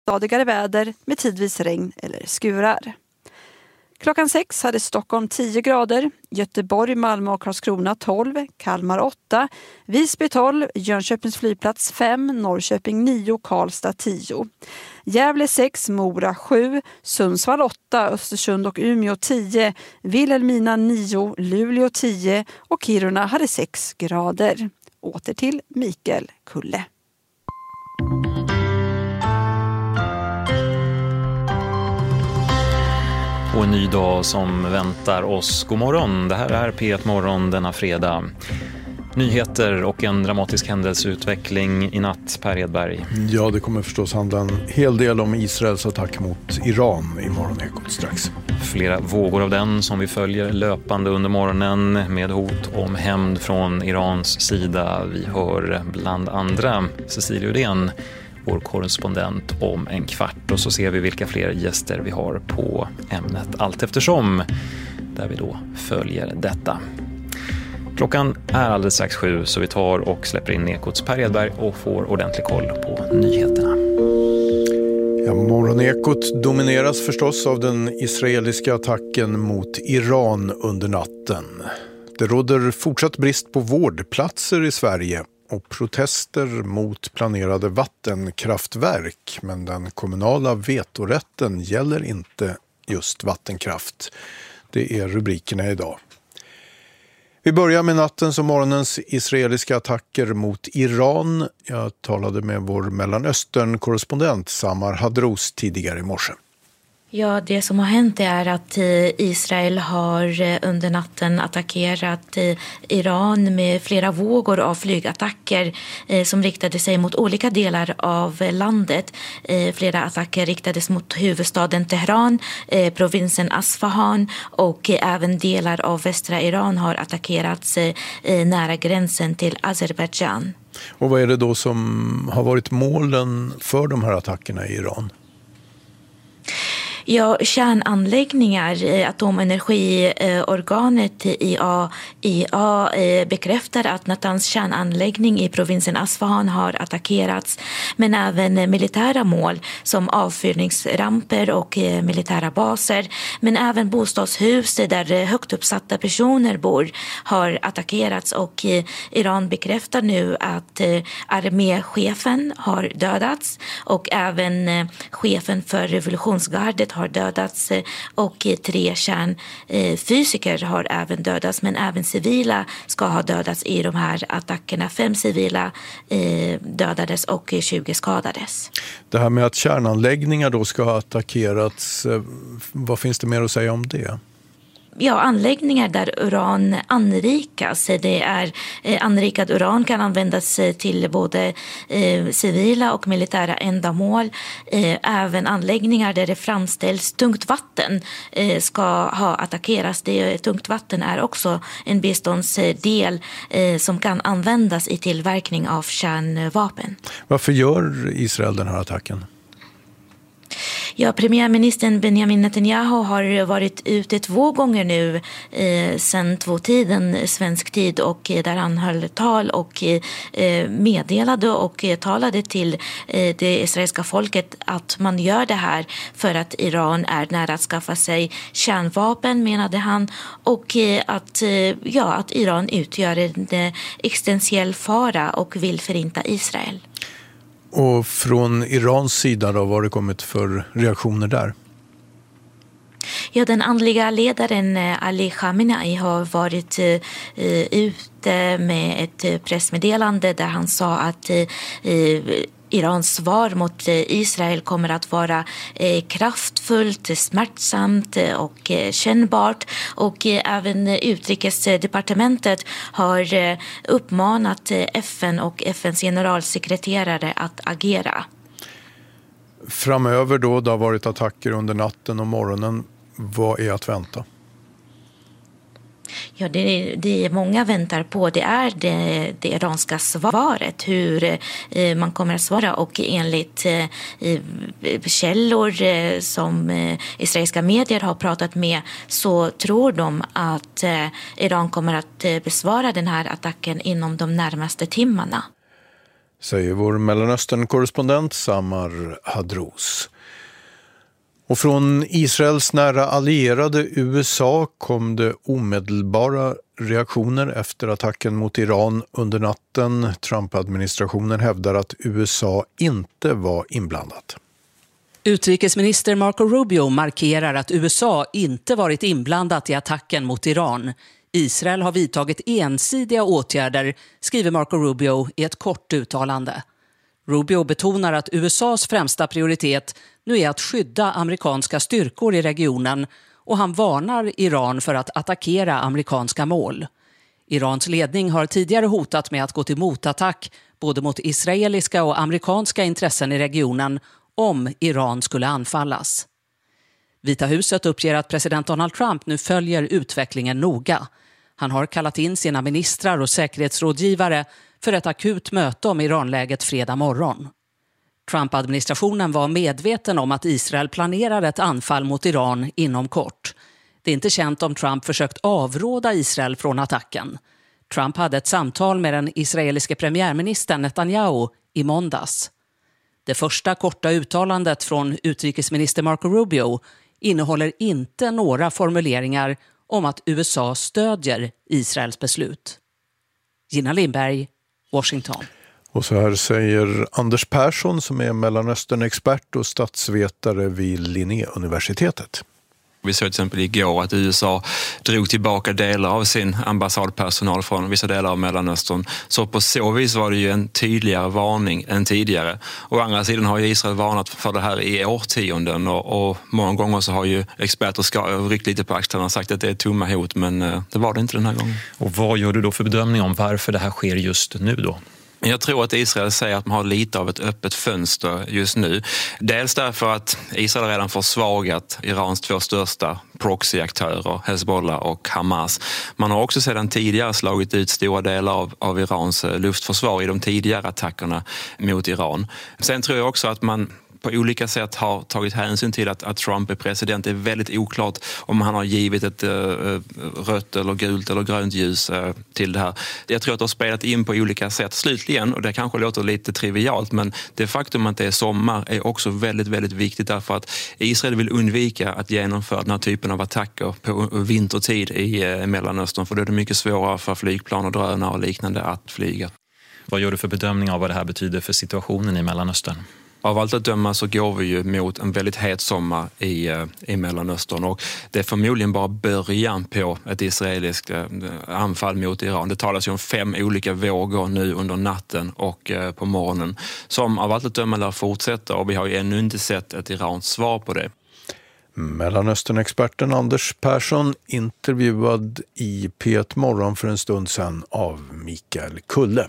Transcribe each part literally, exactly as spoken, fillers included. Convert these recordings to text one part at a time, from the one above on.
stadigare väder med tidvis regn eller skurar. Klockan sex hade Stockholm tio grader, Göteborg, Malmö och Karlskrona tolv, Kalmar åtta, Visby tolv, Jönköpings flygplats fem, Norrköping nio, Karlstad tio. Gävle sex, Mora sju, Sundsvall åtta, Östersund och Umeå tio, Vilhelmina nio, Luleå tio och Kiruna hade sex grader. Åter till Mikael Kulle. Och en ny dag som väntar oss. God morgon, det här är P ett morgon denna fredag. Nyheter och en dramatisk händelseutveckling i natt, Per Hedberg. Ja, det kommer förstås handla en hel del om Israels attack mot Iran i morgonekot strax. Flera vågor av den som vi följer löpande under morgonen med hot om hämnd från Irans sida. Vi hör bland andra Cecilia Udén, vår korrespondent, om en kvart, och så ser vi vilka fler gäster vi har på ämnet allt eftersom, där vi då följer detta. Klockan är alldeles strax sju, så vi tar och släpper in Ekots Per Hedberg och får ordentlig koll på nyheterna. Ja, morgonekot domineras förstås av den israeliska attacken mot Iran under natten. Det råder fortsatt brist på vårdplatser i Sverige och protester mot planerade vattenkraftverk, men den kommunala vetorätten gäller inte just vattenkraft. Det är rubrikerna idag. Vi börjar med nattens och morgonens israeliska attacker mot Iran. Jag talade med vår Mellanöstern-korrespondent Samar Hadros tidigare i morse. Ja, det som har hänt är att Israel har under natten attackerat Iran med flera vågor av flygattacker som riktade sig mot olika delar av landet. Flera attacker riktades mot huvudstaden Teheran, provinsen Asfahan, och även delar av västra Iran har attackerats nära gränsen till Azerbaijan. Och vad är det då som har varit målen för de här attackerna i Iran? Ja, kärnanläggningar, atomenergiorganet I A E A bekräftar att Natanz kärnanläggning i provinsen Asfahan har attackerats, men även militära mål som avfyrningsramper och militära baser, men även bostadshus där högt uppsatta personer bor har attackerats, och Iran bekräftar nu att arméchefen har dödats och även chefen för revolutionsgardet har dödats, och tre kärnfysiker har även dödats, men även civila ska ha dödats i de här attackerna. Fem civila dödades och tjugo skadades. Det här med att kärnanläggningar då ska ha attackerats, vad finns det mer att säga om det? Ja, anläggningar där uran anrikas. Det är eh, anrikad uran kan användas till både eh, civila och militära ändamål. Eh, även anläggningar där det framställs tungt vatten eh, ska ha attackerats. Det, tungt vatten är också en biståndsdel eh, som kan användas i tillverkning av kärnvapen. Varför gör Israel den här attacken? Ja, premiärministern Benjamin Netanyahu har varit ute två gånger nu eh, sedan två tiden svensk tid, och eh, där han höll tal och eh, meddelade och eh, talade till eh, det israeliska folket att man gör det här för att Iran är nära att skaffa sig kärnvapen, menade han, och eh, att, eh, ja, att Iran utgör en eh, existentiell fara och vill förinta Israel. Och från Irans sida då, vad har det kommit för reaktioner där? Ja, den andliga ledaren Ali Khamenei har varit eh, ute med ett pressmeddelande där han sa att eh, Irans svar mot Israel kommer att vara eh, kraftfullt, smärtsamt och eh, kännbart, och eh, även utrikesdepartementet har eh, uppmanat eh, F N och F N:s generalsekreterare att agera. Framöver då, det har varit attacker under natten och morgonen. Vad är att vänta? Ja, det, det många väntar på, det är det, det iranska svaret, hur eh, man kommer att svara, och enligt eh, källor eh, som eh, israeliska medier har pratat med, så tror de att eh, Iran kommer att eh, besvara den här attacken inom de närmaste timmarna. säger vår Mellanöstern-korrespondent Samar Hadrous. Och från Israels nära allierade U S A kom det omedelbara reaktioner efter attacken mot Iran under natten. Trump-administrationen hävdar att U S A inte var inblandat. Utrikesminister Marco Rubio markerar att U S A inte varit inblandat i attacken mot Iran. Israel har vidtagit ensidiga åtgärder, skriver Marco Rubio i ett kort uttalande. Rubio betonar att U S As främsta prioritet nu är att skydda amerikanska styrkor i regionen och han varnar Iran för att attackera amerikanska mål. Irans ledning har tidigare hotat med att gå till motattack både mot israeliska och amerikanska intressen i regionen om Iran skulle anfallas. Vita huset uppger att president Donald Trump nu följer utvecklingen noga. Han har kallat in sina ministrar och säkerhetsrådgivare för ett akut möte om Iranläget fredag morgon. Trump-administrationen var medveten om att Israel planerar ett anfall mot Iran inom kort. Det är inte känt om Trump försökt avråda Israel från attacken. Trump hade ett samtal med den israeliske premiärministern Netanyahu i måndags. Det första korta uttalandet från utrikesminister Marco Rubio innehåller inte några formuleringar om att U S A stödjer Israels beslut. Gina Lindberg, Washington. Och så här säger Anders Persson som är Mellanöstern-expert och statsvetare vid Linnéuniversitetet. Vi såg till exempel igår att U S A drog tillbaka delar av sin ambassadpersonal från vissa delar av Mellanöstern. Så på så vis var det ju en tydligare varning än tidigare. Å andra sidan har ju Israel varnat för det här i årtionden och, och många gånger så har ju experter ska, ryckt lite på axlarna och sagt att det är tomma hot, men det var det inte den här gången. Och vad gör du då för bedömning om varför det här sker just nu då? Jag tror att Israel säger att man har lite av ett öppet fönster just nu. Dels därför att Israel redan försvagat Irans två största proxyaktörer, Hezbollah och Hamas. Man har också sedan tidigare slagit ut stora delar av, av Irans luftförsvar i de tidigare attackerna mot Iran. Sen tror jag också att man på olika sätt har tagit hänsyn till att, att Trump är president. Det är väldigt oklart om han har givit ett uh, rött eller gult eller grönt ljus uh, till det här. Jag tror att det har spelat in på olika sätt. Slutligen, och det kanske låter lite trivialt, men det faktum att det är sommar är också väldigt, väldigt viktigt därför att Israel vill undvika att genomföra den här typen av attacker på vintertid i uh, Mellanöstern, för då är det mycket svårare för flygplan och drönare och liknande att flyga. Vad gör du för bedömning av vad det här betyder för situationen i Mellanöstern? Av allt att döma så går vi ju mot en väldigt het sommar i, i Mellanöstern och det är förmodligen bara början på ett israeliskt anfall mot Iran. Det talas ju om fem olika vågor nu under natten och på morgonen som av allt att döma lär fortsätta och vi har ju ännu inte sett ett Irans svar på det. Mellanöstern-experten Anders Persson intervjuad i P ett Morgon för en stund sedan av Mikael Kulle.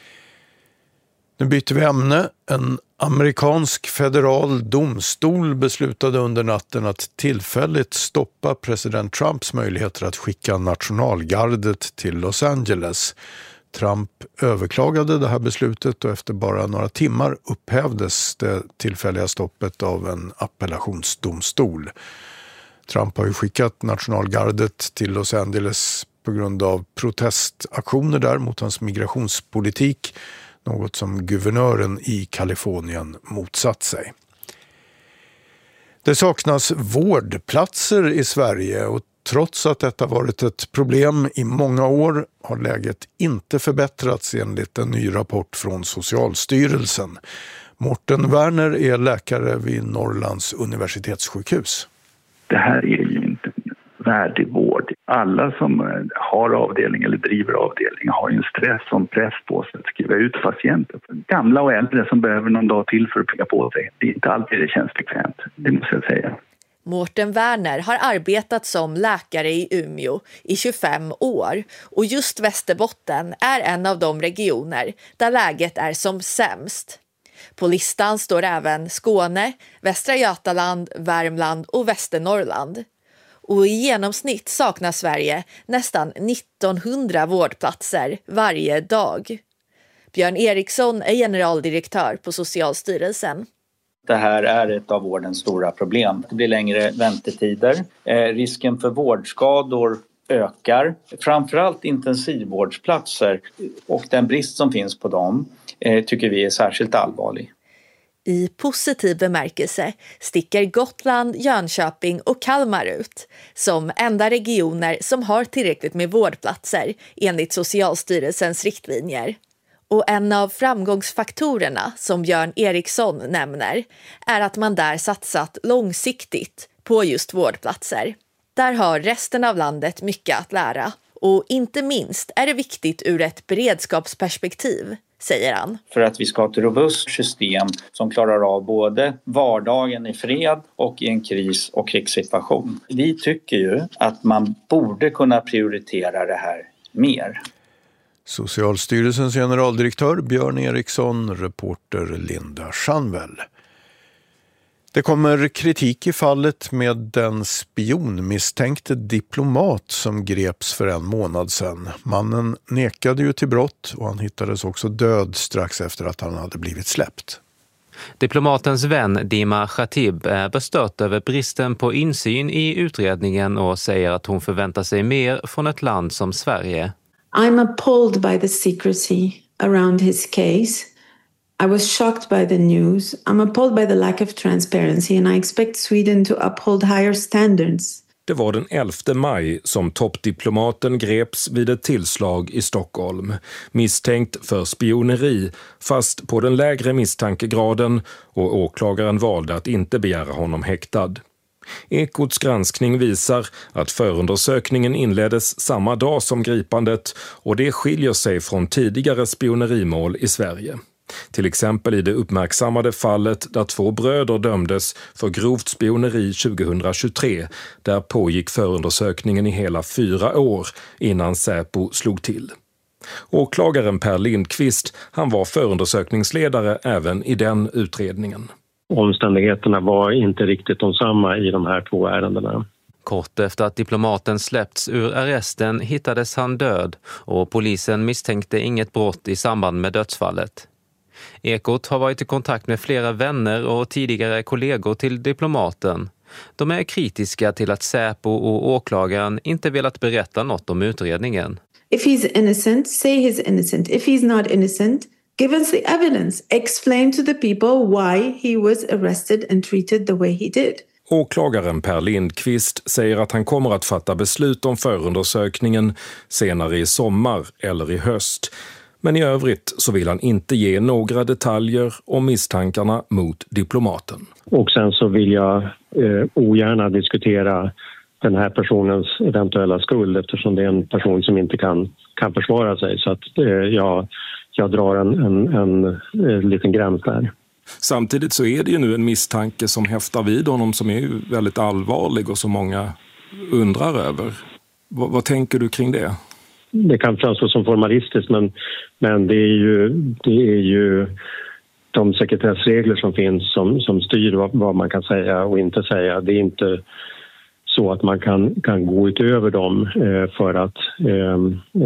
Nu byter vi ämne. En amerikansk federal domstol beslutade under natten att tillfälligt stoppa president Trumps möjligheter att skicka nationalgardet till Los Angeles. Trump överklagade det här beslutet och efter bara några timmar upphävdes det tillfälliga stoppet av en appellationsdomstol. Trump har ju skickat nationalgardet till Los Angeles på grund av protestaktioner där mot hans migrationspolitik. Något som guvernören i Kalifornien motsatt sig. Det saknas vårdplatser i Sverige och trots att detta varit ett problem i många år har läget inte förbättrats enligt en ny rapport från Socialstyrelsen. Morten Werner är läkare vid Norrlands universitetssjukhus. Det här är ju inte värdig vård. Alla som har avdelning eller driver avdelning har ju en stress och press på sig att skriva ut patienter. Gamla och äldre som behöver någon dag till för att pigga på sig. Det är inte alltid det känns bekvämt, det måste jag säga. Mårten Werner har arbetat som läkare i Umeå i tjugofem år och just Västerbotten är en av de regioner där läget är som sämst. På listan står även Skåne, Västra Götaland, Värmland och Västernorrland. Och i genomsnitt saknar Sverige nästan nittonhundra vårdplatser varje dag. Björn Eriksson är generaldirektör på Socialstyrelsen. Det här är ett av vårdens stora problem. Det blir längre väntetider. Eh, risken för vårdskador ökar. Framförallt intensivvårdsplatser och den brist som finns på dem eh, tycker vi är särskilt allvarlig. I positiv bemärkelse sticker Gotland, Jönköping och Kalmar ut som enda regioner som har tillräckligt med vårdplatser enligt Socialstyrelsens riktlinjer. Och en av framgångsfaktorerna som Björn Eriksson nämner är att man där satsat långsiktigt på just vårdplatser. Där har resten av landet mycket att lära. Och inte minst är det viktigt ur ett beredskapsperspektiv, säger han. För att vi ska ha ett robust system som klarar av både vardagen i fred och i en kris- och krigssituation. Vi tycker ju att man borde kunna prioritera det här mer. Socialstyrelsens generaldirektör Björn Eriksson, reporter Linda Schanwell. Det kommer kritik i fallet med den spionmisstänkte diplomat som greps för en månad sedan. Mannen nekade ju till brott och han hittades också död strax efter att han hade blivit släppt. Diplomatens vän Dima Khatib är bestört över bristen på insyn i utredningen och säger att hon förväntar sig mer från ett land som Sverige. I'm appalled by the secrecy around his case. I was shocked by the news. I'm appalled by the lack of transparency and I expect Sweden to uphold higher standards. Det var den elfte maj som toppdiplomaten greps vid ett tillslag i Stockholm. Misstänkt för spioneri, fast på den lägre misstankegraden, och åklagaren valde att inte begära honom häktad. Ekots granskning visar att förundersökningen inleddes samma dag som gripandet och det skiljer sig från tidigare spionerimål i Sverige. Till exempel i det uppmärksammade fallet där två bröder dömdes för grovt spioneri tjugohundratjugotre. Där pågick förundersökningen i hela fyra år innan Säpo slog till. Åklagaren Per Lindqvist, han var förundersökningsledare även i den utredningen. Omständigheterna var inte riktigt de samma i de här två ärendena. Kort efter att diplomaten släppts ur arresten hittades han död och polisen misstänkte inget brott i samband med dödsfallet. Ekot har varit i kontakt med flera vänner och tidigare kollegor till diplomaten. De är kritiska till att Säpo och åklagaren inte velat berätta något om utredningen. If he's innocent, say he's innocent. If he's not innocent, give us the evidence. Explain to the people why he was arrested and treated the way he did. Åklagaren Per Lindqvist säger att han kommer att fatta beslut om förundersökningen senare i sommar eller i höst. Men i övrigt så vill han inte ge några detaljer om misstankarna mot diplomaten. Och sen så vill jag eh, ogärna diskutera den här personens eventuella skuld eftersom det är en person som inte kan, kan försvara sig. Så att eh, jag, jag drar en, en, en, en liten gräns där. Samtidigt så är det ju nu en misstanke som häftar vid honom som är ju väldigt allvarlig och som många undrar över. V- vad tänker du kring det? Det kan framstå som formalistiskt men, men det, är ju, det är ju de sekretessregler som finns som, som styr vad, vad man kan säga och inte säga. Det är inte så att man kan, kan gå utöver dem eh, för att, eh,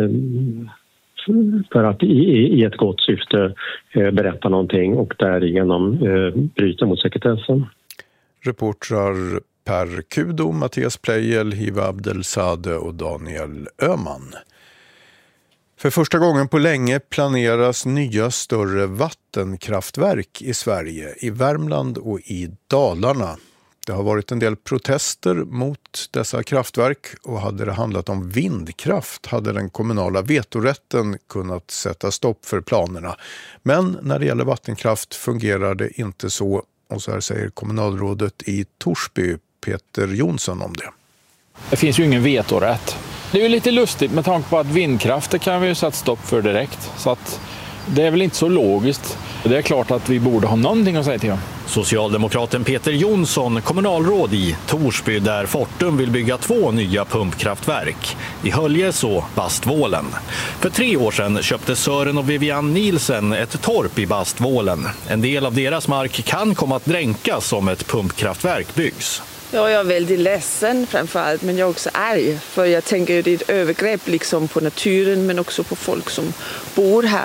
för att i, i ett gott syfte eh, berätta någonting och därigenom eh, bryta mot sekretessen. Reportrar Per Kudo, Mattias Plejel, Hiva Abdelsade och Daniel Öhman. För första gången på länge planeras nya större vattenkraftverk i Sverige, i Värmland och i Dalarna. Det har varit en del protester mot dessa kraftverk och hade det handlat om vindkraft hade den kommunala vetorätten kunnat sätta stopp för planerna. Men när det gäller vattenkraft fungerar det inte så, och så här säger kommunalrådet i Torsby, Peter Jonsson, om det. Det finns ju ingen vetorätt. Det är ju lite lustigt med tanke på att vindkraften kan vi ju sätta stopp för direkt. Så att det är väl inte så logiskt. Det är klart att vi borde ha någonting att säga till om. Socialdemokraten Peter Jonsson, kommunalråd i Torsby där Fortum vill bygga två nya pumpkraftverk. I Höljes och Bastvålen. För tre år sedan köpte Sören och Vivian Nielsen ett torp i Bastvålen. En del av deras mark kan komma att dränkas om ett pumpkraftverk byggs. Ja, jag är väldigt ledsen framförallt, men jag är också arg. För jag tänker att det är ett övergrepp liksom på naturen men också på folk som bor här.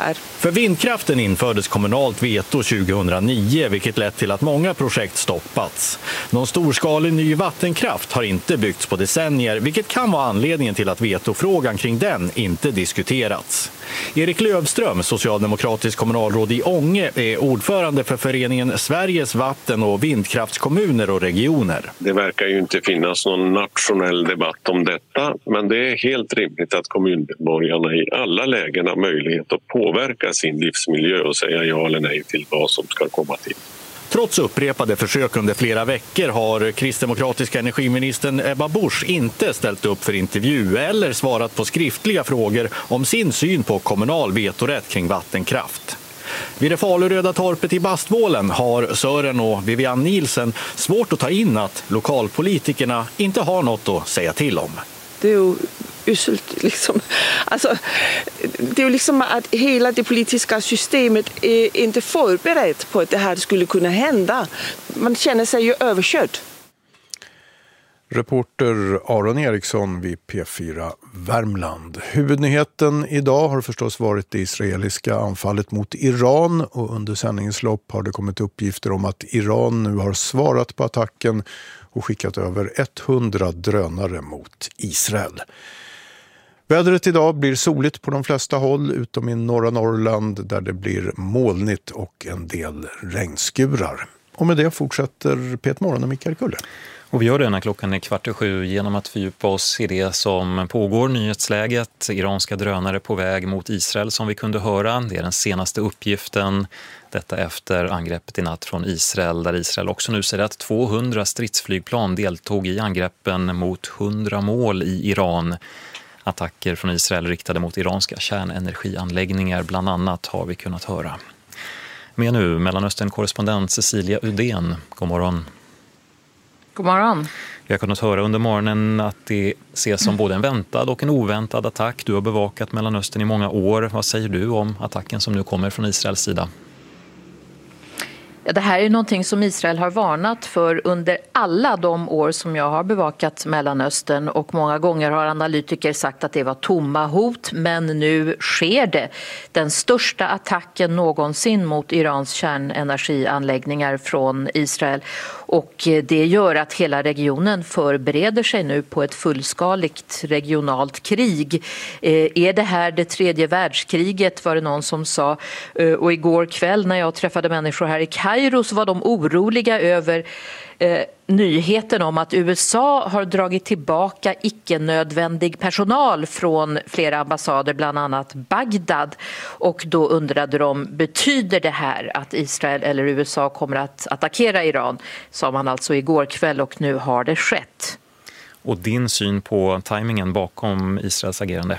För vindkraften infördes kommunalt veto tjugohundranio, vilket lett till att många projekt stoppats. Någon storskalig ny vattenkraft har inte byggts på decennier, vilket kan vara anledningen till att vetofrågan kring den inte diskuterats. Erik Lövström, socialdemokratisk kommunalråd i Ånge, är ordförande för föreningen Sveriges vatten- och vindkraftskommuner och regioner. Det verkar ju inte finnas någon nationell debatt om detta, men det är helt rimligt att kommunmedborgarna i alla lägen har möjlighet att påverka sin livsmiljö och säga ja eller nej till vad som ska komma till. Trots upprepade försök under flera veckor har kristdemokratiska energiministern Ebba Busch inte ställt upp för intervju eller svarat på skriftliga frågor om sin syn på kommunal vetorätt kring vattenkraft. Vid det Faluröda torpet i Bastvålen har Sören och Vivian Nielsen svårt att ta in att lokalpolitikerna inte har något att säga till om. Det är ju uselt liksom. Alltså, det är ju liksom att hela det politiska systemet är inte förberett på att det här skulle kunna hända. Man känner sig ju överkörd. Reporter Aron Eriksson vid P fyra Värmland. Huvudnyheten idag har förstås varit det israeliska anfallet mot Iran, och under sändningens lopp har det kommit uppgifter om att Iran nu har svarat på attacken och skickat över hundra drönare mot Israel. Vädret idag blir soligt på de flesta håll utom i norra Norrland där det blir molnigt och en del regnskurar. Och med det fortsätter Peter Morgon och Mikael Kulle. Och vi gör det när klockan är kvart och sju genom att fördjupa oss i det som pågår, nyhetsläget. Iranska drönare på väg mot Israel som vi kunde höra. Det är den senaste uppgiften. Detta efter angreppet i natt från Israel, där Israel också nu säger att tvåhundra stridsflygplan deltog i angreppen mot hundra mål i Iran. Attacker från Israel riktade mot iranska kärnenergianläggningar bland annat har vi kunnat höra. Med nu Mellanöstern-korrespondent Cecilia Udén. God morgon. God morgon. Vi har kunnat höra under morgonen att det ses som både en väntad och en oväntad attack. Du har bevakat Mellanöstern i många år. Vad säger du om attacken som nu kommer från Israels sida? Ja, det här är någonting som Israel har varnat för under alla de år som jag har bevakat Mellanöstern, och många gånger har analytiker sagt att det var tomma hot, men nu sker det. Den största attacken någonsin mot Irans kärnenergianläggningar från Israel, och det gör att hela regionen förbereder sig nu på ett fullskaligt regionalt krig. Är det här det tredje världskriget, var det någon som sa, och igår kväll när jag träffade människor här i Kairo så var de oroliga över eh, nyheten om att U S A har dragit tillbaka icke-nödvändig personal från flera ambassader, bland annat Bagdad. Och då undrade de, betyder det här att Israel eller U S A kommer att attackera Iran? Sa man alltså igår kväll, och nu har det skett. Och din syn på tajmingen bakom Israels agerande?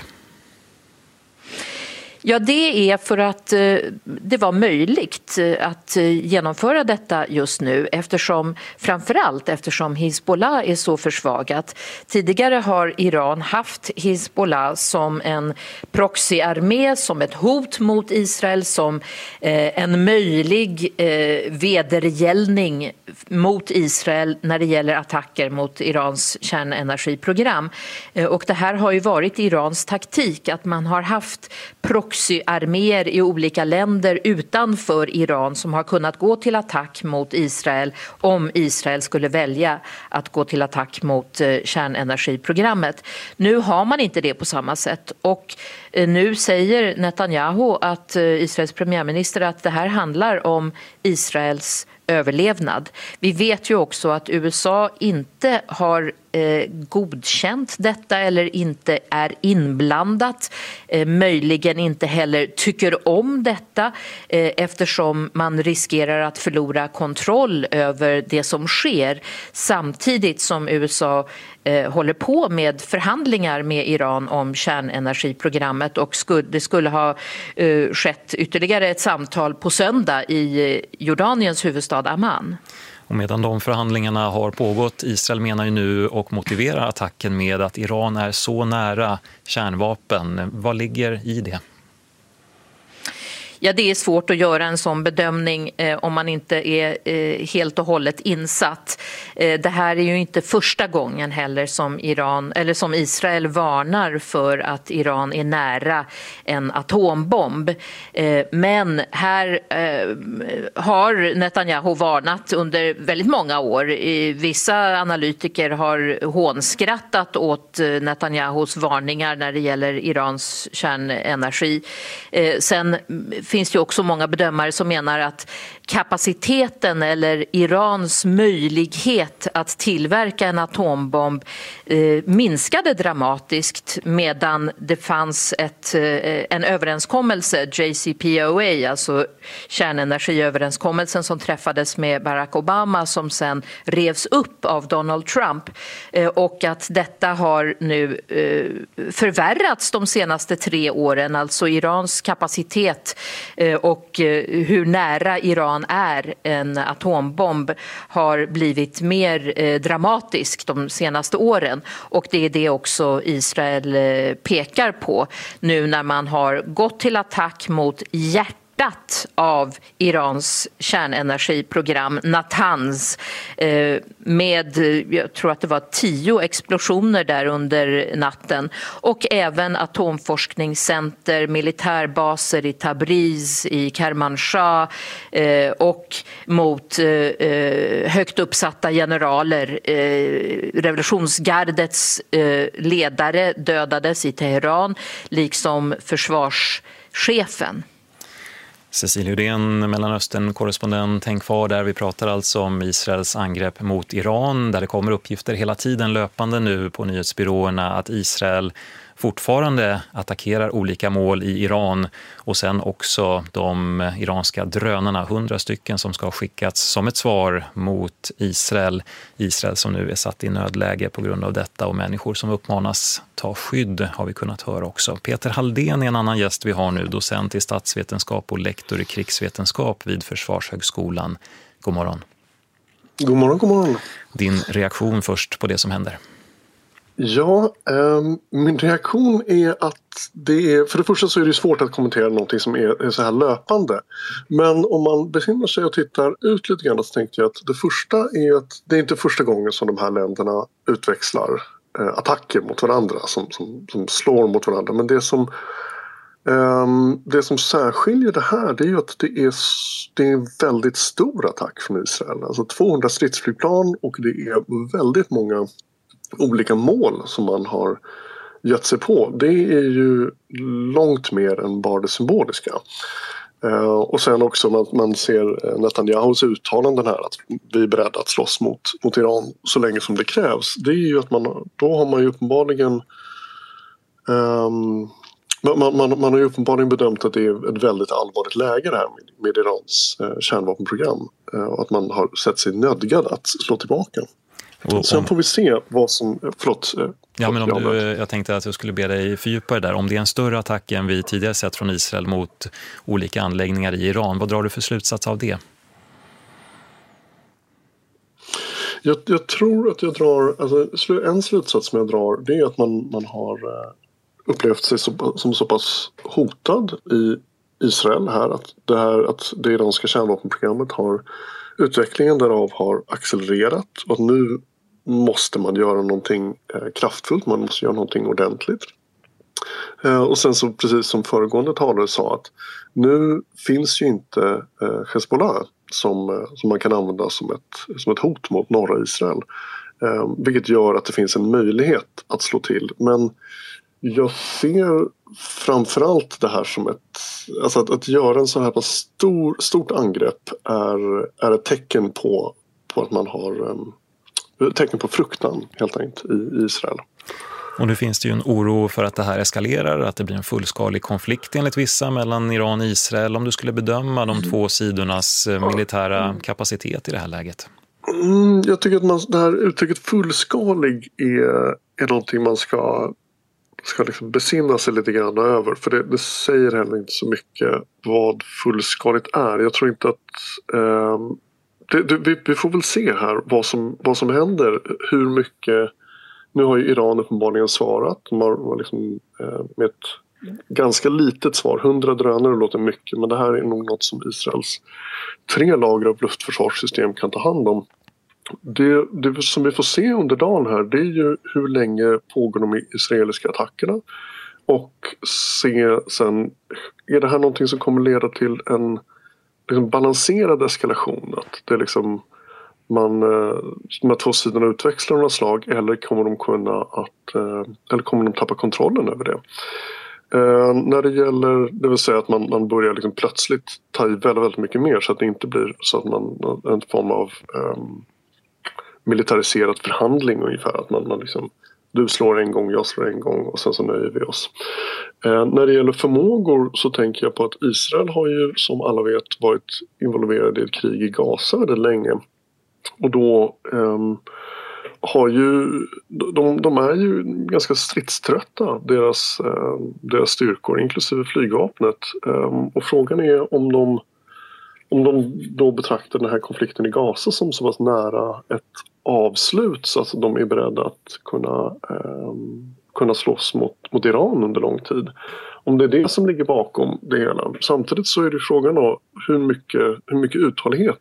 Ja, det är för att det var möjligt att genomföra detta just nu, eftersom, framförallt eftersom Hizbollah är så försvagat. Tidigare har Iran haft Hizbollah som en proxyarmé, som ett hot mot Israel, som en möjlig vedergällning mot Israel när det gäller attacker mot Irans kärnenergiprogram. Och det här har ju varit Irans taktik, att man har haft proxy proxyarméer i olika länder utanför Iran som har kunnat gå till attack mot Israel om Israel skulle välja att gå till attack mot kärnenergiprogrammet. Nu har man inte det på samma sätt, och nu säger Netanyahu, att Israels premiärminister, att det här handlar om Israels överlevnad. Vi vet ju också att U S A inte har eh, godkänt detta eller inte är inblandat, eh, möjligen inte heller tycker om detta, eh, eftersom man riskerar att förlora kontroll över det som sker, samtidigt som U S A eh, håller på med förhandlingar med Iran om kärnenergiprogrammet, och skulle, det skulle ha eh, skett ytterligare ett samtal på söndag i eh, Jordaniens huvudstad Amman. Och medan de förhandlingarna har pågått, Israel menar ju nu och motiverar attacken med att Iran är så nära kärnvapen. Vad ligger i det? Ja, det är svårt att göra en sån bedömning eh, om man inte är eh, helt och hållet insatt. Eh, det här är ju inte första gången heller som Iran eller som Israel varnar för att Iran är nära en atombomb. Eh, men här eh, har Netanyahu varnat under väldigt många år. Eh, vissa analytiker har hånskrattat åt eh, Netanyahus varningar när det gäller Irans kärnenergi. Eh, sen finns det också många bedömare som menar att kapaciteten eller Irans möjlighet att tillverka en atombomb eh, minskade dramatiskt medan det fanns ett, eh, en överenskommelse, J C P O A, alltså kärnenergiöverenskommelsen som träffades med Barack Obama som sen revs upp av Donald Trump, eh, och att detta har nu eh, förvärrats de senaste tre åren, alltså Irans kapacitet eh, och eh, hur nära Iran är en atombomb har blivit mer eh, dramatisk de senaste åren, och det är det också Israel eh, pekar på nu när man har gått till attack mot hjärtat av Irans kärnenergiprogram Natanz eh, med, jag tror att det var tio explosioner där under natten, och även atomforskningscenter, militärbaser i Tabriz, i Kermanshah eh, och mot eh, högt uppsatta generaler. Eh, revolutionsgardets eh, ledare dödades i Teheran, liksom försvarschefen. Cecilia Uddén, Mellanöstern-korrespondent, häng kvar där. Vi pratar alltså om Israels angrepp mot Iran, där det kommer uppgifter hela tiden löpande nu på nyhetsbyråerna att Israel fortfarande attackerar olika mål i Iran, och sen också de iranska drönarna, hundra stycken som ska ha skickats som ett svar mot Israel. Israel som nu är satt i nödläge på grund av detta, och människor som uppmanas ta skydd har vi kunnat höra också. Peter Halldén är en annan gäst vi har nu, docent i statsvetenskap och lektor i krigsvetenskap vid Försvarshögskolan. God morgon. God morgon, god morgon. Din reaktion först på det som händer. Ja, eh, min reaktion är att det är, för det första så är det svårt att kommentera någonting som är, är så här löpande. Men om man befinner sig och tittar ut lite grann så tänkte jag att det första är att det är inte första gången som de här länderna utväxlar eh, attacker mot varandra, som, som, som slår mot varandra. Men det som, eh, det som särskiljer det här, det är ju att det är, det är en väldigt stor attack från Israel. Alltså tvåhundra stridsflygplan, och det är väldigt många olika mål som man har gett sig på. Det är ju långt mer än bara det symboliska. Uh, och sen också man, man ser Netanyahus uttalanden här att vi är beredda att slåss mot, mot Iran så länge som det krävs. Det är ju att man, då har man ju uppenbarligen um, man, man, man har ju uppenbarligen bedömt att det är ett väldigt allvarligt läge det här med, med Irans uh, kärnvapenprogram, uh, och att man har sett sig nödgad att slå tillbaka. Och sen får vi se vad som... Förlåt. Ja, men om du, jag tänkte att jag skulle be dig fördjupa det där. Om det är en större attack än vi tidigare sett från Israel mot olika anläggningar i Iran, vad drar du för slutsats av det? Jag, jag tror att jag drar... Alltså, en slutsats som jag drar, det är att man, man har upplevt sig så, som så pass hotad i Israel här. Att det, här, att det iranska kärnvapenprogrammet har... Utvecklingen därav har accelererat, och nu måste man göra någonting eh, kraftfullt, man måste göra någonting ordentligt. Eh, och sen så precis som föregående talare sa, att nu finns ju inte eh, Hezbollah som, eh, som man kan använda som ett, som ett hot mot norra Israel. Eh, vilket gör att det finns en möjlighet att slå till. Men jag ser framförallt det här som ett... Alltså att, att göra en så här stor, stort angrepp är, är ett tecken på, på att man har... Um, tecken på fruktan helt enkelt i Israel. Och nu finns det ju en oro för att det här eskalerar, att det blir en fullskalig konflikt enligt vissa mellan Iran och Israel. Om du skulle bedöma de två sidornas militära kapacitet i det här läget? Mm, jag tycker att man, det här uttrycket fullskalig är, är någonting man ska... ska liksom besinna sig lite grann över, för det, det säger heller inte så mycket vad fullskaligt är. Jag tror inte att eh, det, det, vi, vi får väl se här vad som, vad som händer, hur mycket. Nu har ju Iran uppenbarligen svarat, de har liksom, eh, med ett ganska litet svar. hundra drönare låter mycket, men det här är nog något som Israels tre lager av luftförsvarssystem kan ta hand om. Det, det som vi får se under dagen här, det är ju hur länge pågår de israeliska attackerna och se sen, är det här någonting som kommer leda till en liksom balanserad eskalation? Att det liksom man, de här två sidorna utväxlar några slag, eller kommer de kunna att, eller kommer de tappa kontrollen över det? Eh, när det gäller, det vill säga att man, man börjar liksom plötsligt ta i väldigt, väldigt mycket mer, så att det inte blir så att man en form av um, militariserad förhandling ungefär, att man, man liksom, du slår en gång, jag slår en gång och sen så nöjer vi oss. Eh, när det gäller förmågor så tänker jag på att Israel har ju, som alla vet, varit involverad i ett krig i Gaza väldigt länge. Och då um, har ju, de, de är ju ganska stridströtta, deras, uh, deras styrkor, inklusive flygvapnet. Um, och frågan är om de, om de då betraktar den här konflikten i Gaza som så pass nära ett avslut så att de är beredda att kunna, um, kunna slåss mot, mot Iran under lång tid. Om det är det som ligger bakom det hela. Samtidigt så är det frågan om hur mycket, hur mycket uthållighet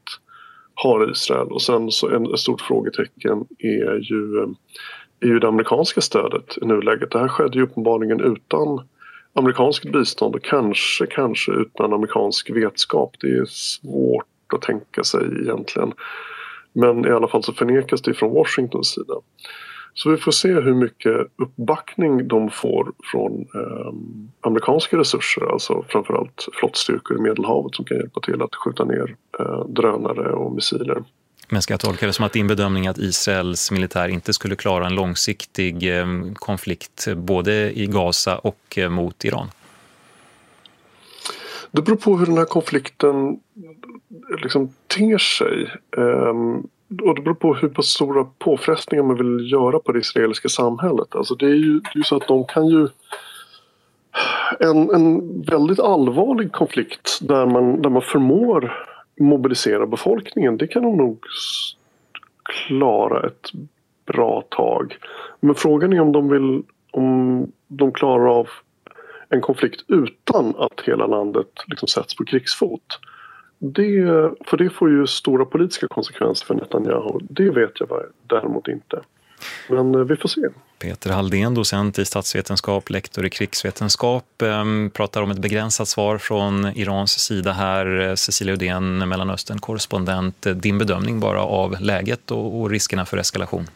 har Israel, och sen så en, ett stort frågetecken är ju, är ju det amerikanska stödet i nuläget. Det här skedde ju uppenbarligen utan amerikanskt bistånd och kanske, kanske utan amerikansk vetskap. Det är svårt att tänka sig egentligen. Men i alla fall så förnekas det från Washingtons sida. Så vi får se hur mycket uppbackning de får från eh, amerikanska resurser, alltså framförallt flottstyrkor i Medelhavet som kan hjälpa till att skjuta ner eh, drönare och missiler. Men ska jag tolka det som att din bedömning att Israels militär inte skulle klara en långsiktig eh, konflikt både i Gaza och eh, mot Iran? Det beror på hur den här konflikten liksom ter sig. Eh, Och det beror på hur pass stora påfrestningar man vill göra på det israeliska samhället. Alltså det är ju, det är ju så att de kan ju... En, en väldigt allvarlig konflikt där man, där man förmår mobilisera befolkningen, det kan de nog klara ett bra tag. Men frågan är om de vill, om de klarar av en konflikt utan att hela landet liksom sätts på krigsfot. Det, för det får ju stora politiska konsekvenser för Netanyahu. Det vet jag däremot inte. Men vi får se. Peter Halldén, docent i statsvetenskap, lektor i krigsvetenskap, pratar om ett begränsat svar från Irans sida här. Cecilia Uddén, Mellanöstern-korrespondent. Din bedömning bara av läget och, och riskerna för eskalation?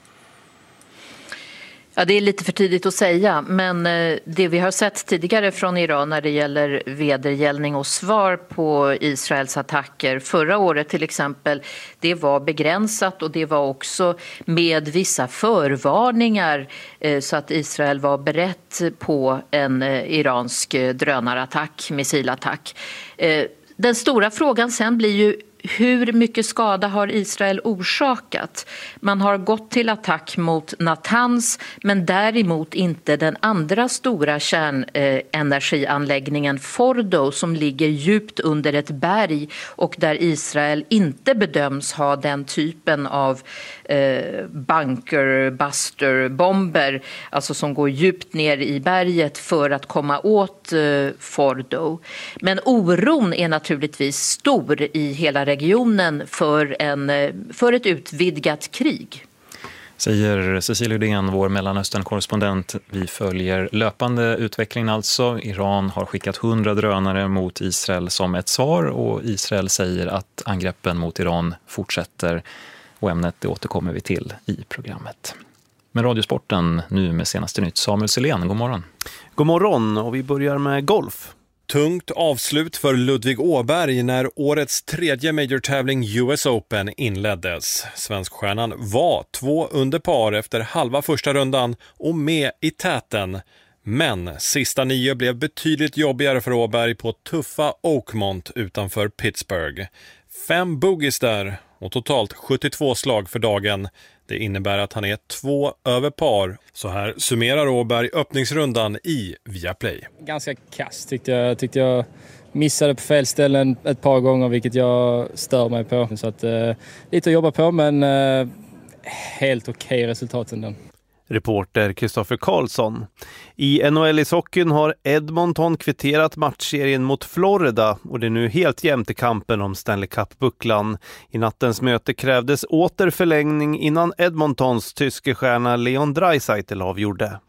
Ja, det är lite för tidigt att säga, men det vi har sett tidigare från Iran när det gäller vedergällning och svar på Israels attacker förra året till exempel, det var begränsat och det var också med vissa förvarningar så att Israel var berett på en iransk drönarattack, missilattack. Den stora frågan sen blir ju: hur mycket skada har Israel orsakat? Man har gått till attack mot Natanz, men däremot inte den andra stora kärnenergianläggningen Fordo som ligger djupt under ett berg och där Israel inte bedöms ha den typen av eh, bunker-buster-bomber, alltså som går djupt ner i berget för att komma åt eh, Fordo. Men oron är naturligtvis stor i hela regionen för, en, för ett utvidgat krig. Säger Cecilia Uddén, vår Mellanöstern-korrespondent. Vi följer löpande utvecklingen alltså. Iran har skickat hundra drönare mot Israel som ett svar och Israel säger att angreppen mot Iran fortsätter. Och ämnet det återkommer vi till i programmet. Men Radiosporten nu med senaste nytt. Samuel Selén, god morgon. God morgon, och vi börjar med golf. Tungt avslut för Ludvig Åberg när årets tredje major-tävling U S Open inleddes. Svenskstjärnan var två under par efter halva första rundan och med i täten. Men sista nio blev betydligt jobbigare för Åberg på tuffa Oakmont utanför Pittsburgh. Fem bogeys där och totalt sjuttiotvå slag för dagen. Det innebär att han är två över par. Så här summerar Åberg öppningsrundan i Viaplay. Ganska kast tyckte jag. Tyckte jag missade på fel ställen ett par gånger, vilket jag stör mig på. Så att, eh, lite att jobba på, men eh, helt okej resultat ändå. Reporter Kristoffer Karlsson. I N H L-ishockeyn har Edmonton kvitterat matchserien mot Florida och det är nu helt jämnt i kampen om Stanley Cup-bucklan. I nattens möte krävdes åter förlängning innan Edmontons tyske stjärna Leon Draisaitl avgjorde.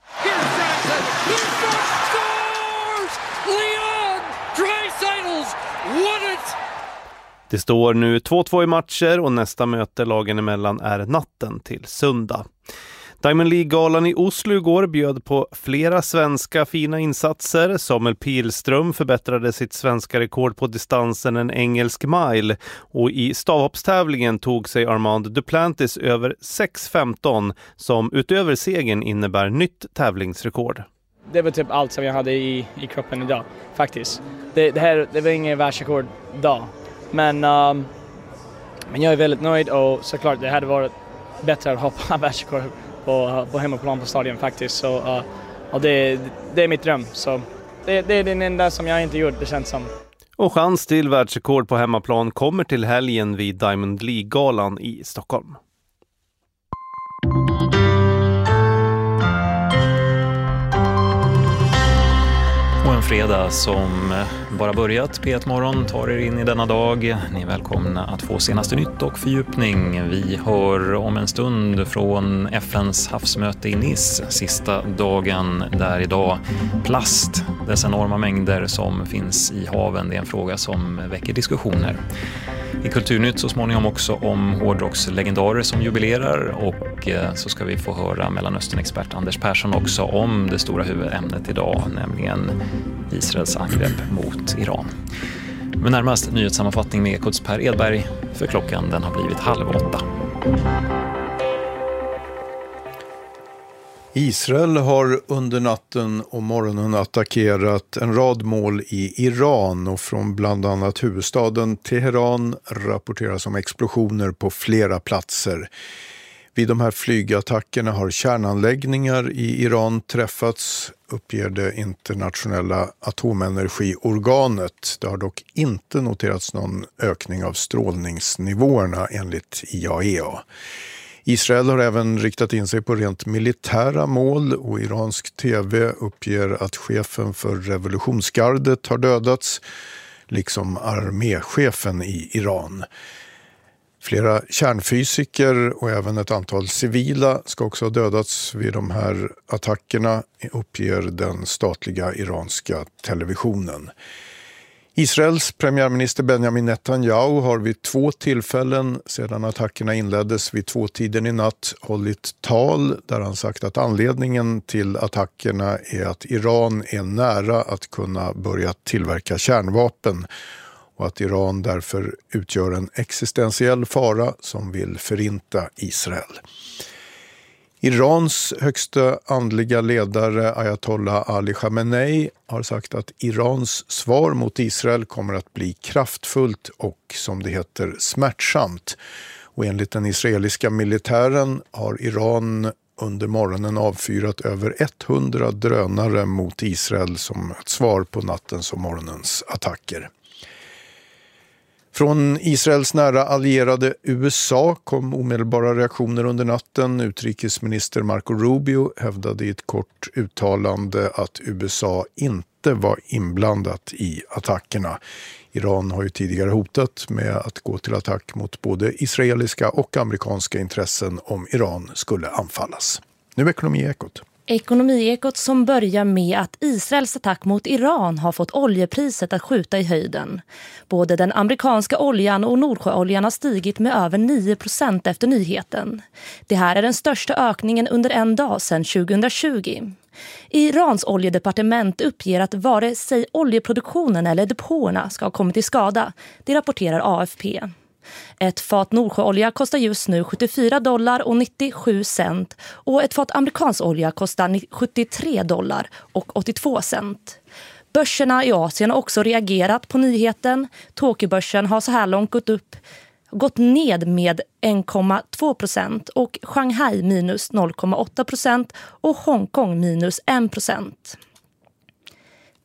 Det står nu två två i matcher och nästa möte lagen emellan är natten till söndag. Diamond League-galan i Oslo igår bjöd på flera svenska fina insatser. Samuel Pilström förbättrade sitt svenska rekord på distansen en engelsk mile. Och i stavhoppstävlingen tog sig Armand Duplantis över sex femton som utöver segern innebär nytt tävlingsrekord. Det var typ allt som jag hade i, i kroppen idag, faktiskt. Det, det, här, det var ingen världsrekord idag. Men, um, men jag är väldigt nöjd och såklart det hade varit bättre att hoppa världsrekord på, på hemmaplan på stadion faktiskt. Så, uh, och det, det är mitt dröm. Så det, det är den enda som jag inte gjort, det känns som. Och chans till världsrekord på hemmaplan kommer till helgen vid Diamond League-galan i Stockholm. Och en fredag som bara börjat. P ett Morgon tar er in i denna dag. Ni är välkomna att få senaste nytt och fördjupning. Vi hör om en stund från F N:s havsmöte i Nice. Sista dagen där idag. Plast, dessa enorma mängder som finns i haven. Det är en fråga som väcker diskussioner. I Kulturnytt så småningom också om hårdrockslegendarer som jubilerar och så ska vi få höra Mellanöstern-expert Anders Persson också om det stora huvudämnet idag, nämligen Israels angrepp mot Iran. Men närmast nyhetssammanfattning med Ekots Per Edberg, för klockan den har blivit halv åtta. Israel har under natten och morgonen attackerat en rad mål i Iran och från bland annat huvudstaden Teheran rapporteras om explosioner på flera platser. Vid de här flygattackerna har kärnanläggningar i Iran träffats, uppger det internationella atomenergiorganet. Det har dock inte noterats någon ökning av strålningsnivåerna enligt I A E A. Israel har även riktat in sig på rent militära mål och iransk tv uppger att chefen för revolutionsgardet har dödats, liksom arméchefen i Iran. Flera kärnfysiker och även ett antal civila ska också ha dödats vid de här attackerna, uppger den statliga iranska televisionen. Israels premiärminister Benjamin Netanyahu har vid två tillfällen sedan attackerna inleddes vid tvåtiden i natt hållit tal där han sagt att anledningen till attackerna är att Iran är nära att kunna börja tillverka kärnvapen och att Iran därför utgör en existentiell fara som vill förinta Israel. Irans högsta andliga ledare Ayatollah Ali Khamenei har sagt att Irans svar mot Israel kommer att bli kraftfullt och, som det heter, smärtsamt. Och enligt den israeliska militären har Iran under morgonen avfyrat över hundra drönare mot Israel som ett svar på nattens och morgonens attacker. Från Israels nära allierade U S A kom omedelbara reaktioner under natten. Utrikesminister Marco Rubio hävdade i ett kort uttalande att U S A inte var inblandat i attackerna. Iran har ju tidigare hotat med att gå till attack mot både israeliska och amerikanska intressen om Iran skulle anfallas. Nu Ekonomiekot. Ekonomiekot som börjar med att Israels attack mot Iran har fått oljepriset att skjuta i höjden. Både den amerikanska oljan och Nordsjöoljan har stigit med över nio procent efter nyheten. Det här är den största ökningen under en dag sedan tjugohundratjugo. Irans oljedepartement uppger att vare sig oljeproduktionen eller depåerna ska ha kommit till skada. Det rapporterar A F P. Ett fat Nordsjöolja kostar just nu sjuttiofyra dollar och nittiosju cent och ett fat amerikansk olja kostar sjuttiotre dollar och åttiotvå cent. Börserna i Asien har också reagerat på nyheten. Tokyobörsen har så här långt gått upp gått ned med en komma två procent och Shanghai minus noll komma åtta procent och Hongkong minus en procent.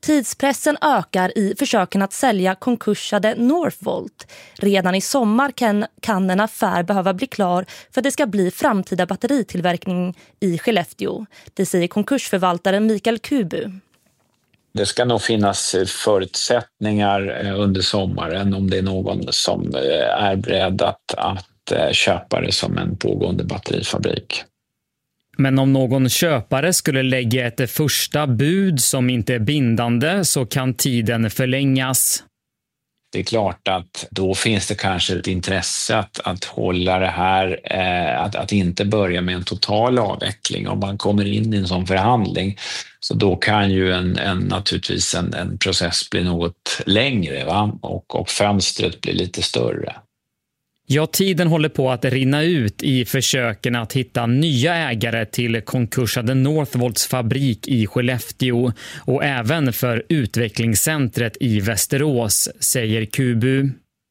Tidspressen ökar i försöken att sälja konkursade Northvolt. Redan i sommar kan, kan en affär behöva bli klar för att det ska bli framtida batteritillverkning i Skellefteå. Det säger konkursförvaltaren Mikael Kubu. Det ska nog finnas förutsättningar under sommaren om det är någon som är beredd att, att köpa det som en pågående batterifabrik. Men om någon köpare skulle lägga ett första bud som inte är bindande så kan tiden förlängas. Det är klart att då finns det kanske ett intresse att, att hålla det här, eh, att, att inte börja med en total avveckling. Om man kommer in i en sån förhandling så då kan ju en, en, naturligtvis en, en process bli något längre, va? Och, och fönstret blir lite större. Ja, tiden håller på att rinna ut i försöken att hitta nya ägare till konkursade Northvolts fabrik i Skellefteå och även för utvecklingscentret i Västerås, säger Kubu.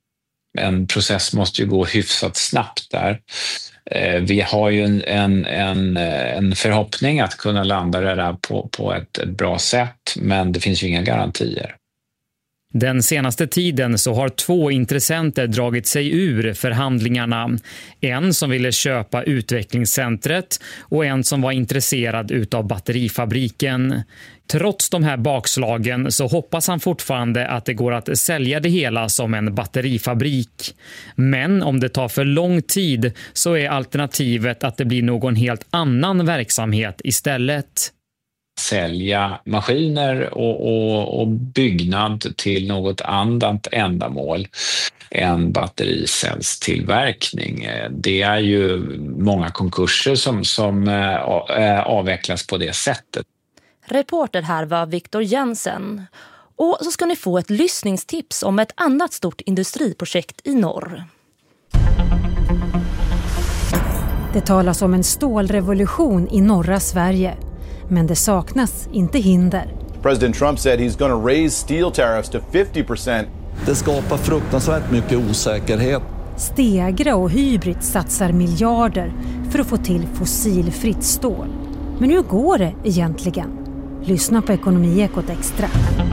En process måste ju gå hyfsat snabbt där. Vi har ju en, en, en, en förhoppning att kunna landa det där på, på ett, ett bra sätt, men det finns ju inga garantier. Den senaste tiden så har två intressenter dragit sig ur förhandlingarna. En som ville köpa utvecklingscentret och en som var intresserad utav batterifabriken. Trots de här bakslagen så hoppas han fortfarande att det går att sälja det hela som en batterifabrik. Men om det tar för lång tid så är alternativet att det blir någon helt annan verksamhet istället. Sälja maskiner och, och, och byggnad till något annat ändamål än battericellstillverkning. Det är ju många konkurser som, som avvecklas på det sättet. Reporter här var Viktor Jensen. Och så ska ni få ett lyssningstips om ett annat stort industriprojekt i norr. Det talas om en stålrevolution i norra Sverige. Men det saknas inte hinder. President Trump said he's going to raise steel tariffs to fifty percent. Det skapar fruktansvärt mycket osäkerhet. Stegra och Hybrid satsar miljarder för att få till fossilfritt stål. Men hur går det egentligen? Lyssna på Ekonomiekot Extra.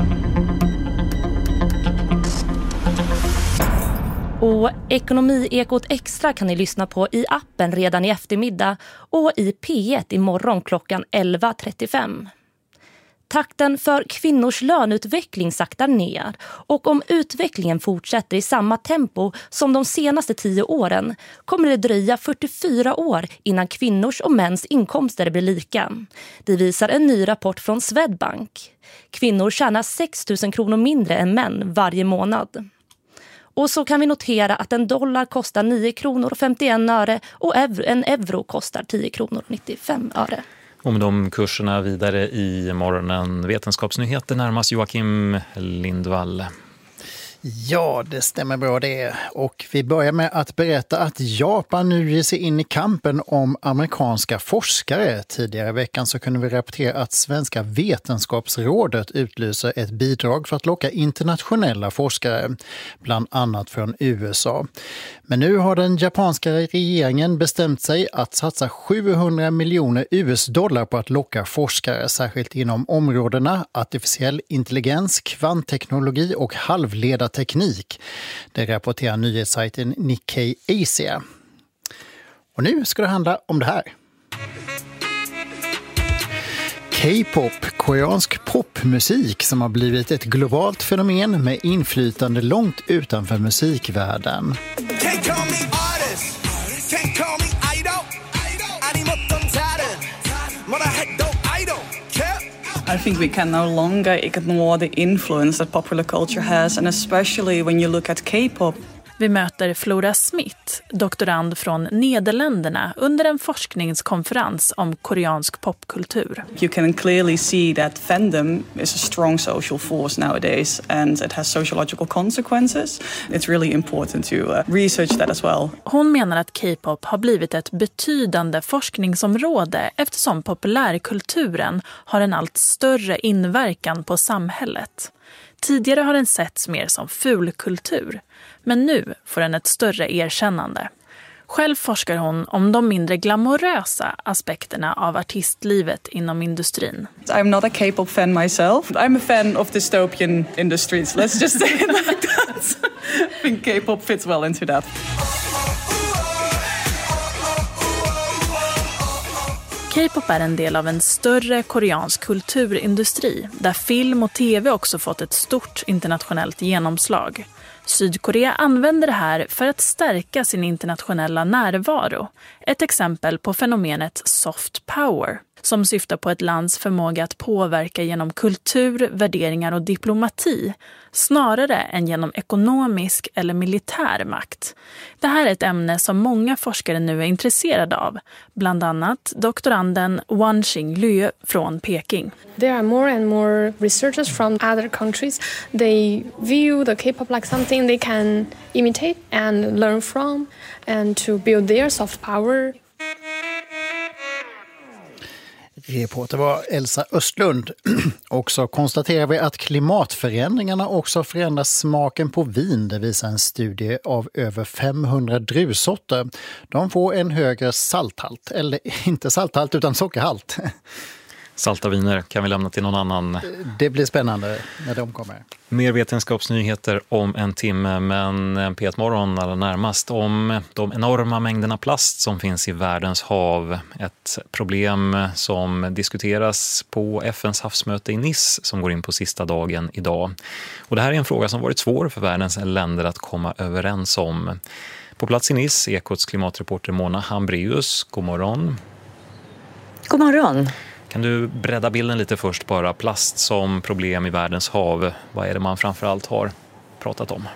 Och Ekonomiekot Extra kan ni lyssna på i appen redan i eftermiddag och i P ett imorgon klockan elva trettiofem. Takten för kvinnors löneutveckling saktar ner och om utvecklingen fortsätter i samma tempo som de senaste tio åren kommer det dröja fyrtiofyra år innan kvinnors och mäns inkomster blir lika. Det visar en ny rapport från Swedbank. Kvinnor tjänar sex tusen kronor mindre än män varje månad. Och så kan vi notera att en dollar kostar nio kronor och femtioen öre och en euro kostar tio kronor och nittiofem öre. Om de kurserna vidare i morgonen Vetenskapsnyheter närmast Joakim Lindvall. Ja, det stämmer bra det. Och vi börjar med att berätta att Japan nu ger sig in i kampen om amerikanska forskare. Tidigare i veckan så kunde vi rapportera att Svenska vetenskapsrådet utlyser ett bidrag för att locka internationella forskare, bland annat från U S A. Men nu har den japanska regeringen bestämt sig att satsa sjuhundra miljoner U S-dollar på att locka forskare, särskilt inom områdena artificiell intelligens, kvantteknologi och halvledarteknik. Det rapporterar nyhetssajten Nikkei Asia. Och nu ska det handla om det här. K-pop, koreansk popmusik som har blivit ett globalt fenomen med inflytande långt utanför musikvärlden. I think we can no longer ignore the influence that popular culture has, and especially when you look at K-pop. Vi möter Flora Smith, doktorand från Nederländerna, under en forskningskonferens om koreansk popkultur. You can clearly see that fandom is a strong social force nowadays and it has sociological consequences. It's really important to uh, research that as well. Hon menar att K-pop har blivit ett betydande forskningsområde eftersom populärkulturen har en allt större inverkan på samhället. Tidigare har den setts mer som fulkultur, men nu får den ett större erkännande. Själv forskar hon om de mindre glamorösa aspekterna av artistlivet inom industrin. I'm not a K-pop fan myself. I'm a fan of dystopian industries. Let's just say it like that. I think K-pop fits well into that. K-pop är en del av en större koreansk kulturindustri där film och tv också fått ett stort internationellt genomslag. Sydkorea använder det här för att stärka sin internationella närvaro. Ett exempel på fenomenet soft power, som syftar på ett lands förmåga att påverka genom kultur, värderingar och diplomati, snarare än genom ekonomisk eller militär makt. Det här är ett ämne som många forskare nu är intresserade av, bland annat doktoranden Wanxing Lü från Peking. There are more and more researchers from other countries. They view the K-pop like something they can imitate and learn from and to build their soft power. Reporter var Elsa Östlund. Och så konstaterar vi att klimatförändringarna också förändrar smaken på vin. Det visar en studie av över femhundra druvsorter. De får en högre salthalt, eller inte salthalt utan sockerhalt. Salta viner kan vi lämna till någon annan. Det blir spännande när de kommer. Mer vetenskapsnyheter om en timme, men P ett Morgon allra närmast om de enorma mängderna plast som finns i världens hav. Ett problem som diskuteras på F N:s havsmöte i Nice som går in på sista dagen idag. Och det här är en fråga som varit svår för världens länder att komma överens om. På plats i Nice, Ekots klimatreporter Mona Hambreus. God morgon. God morgon. Kan du bredda bilden lite först bara? Plast som problem i världens hav. Vad är det man framförallt har pratat om?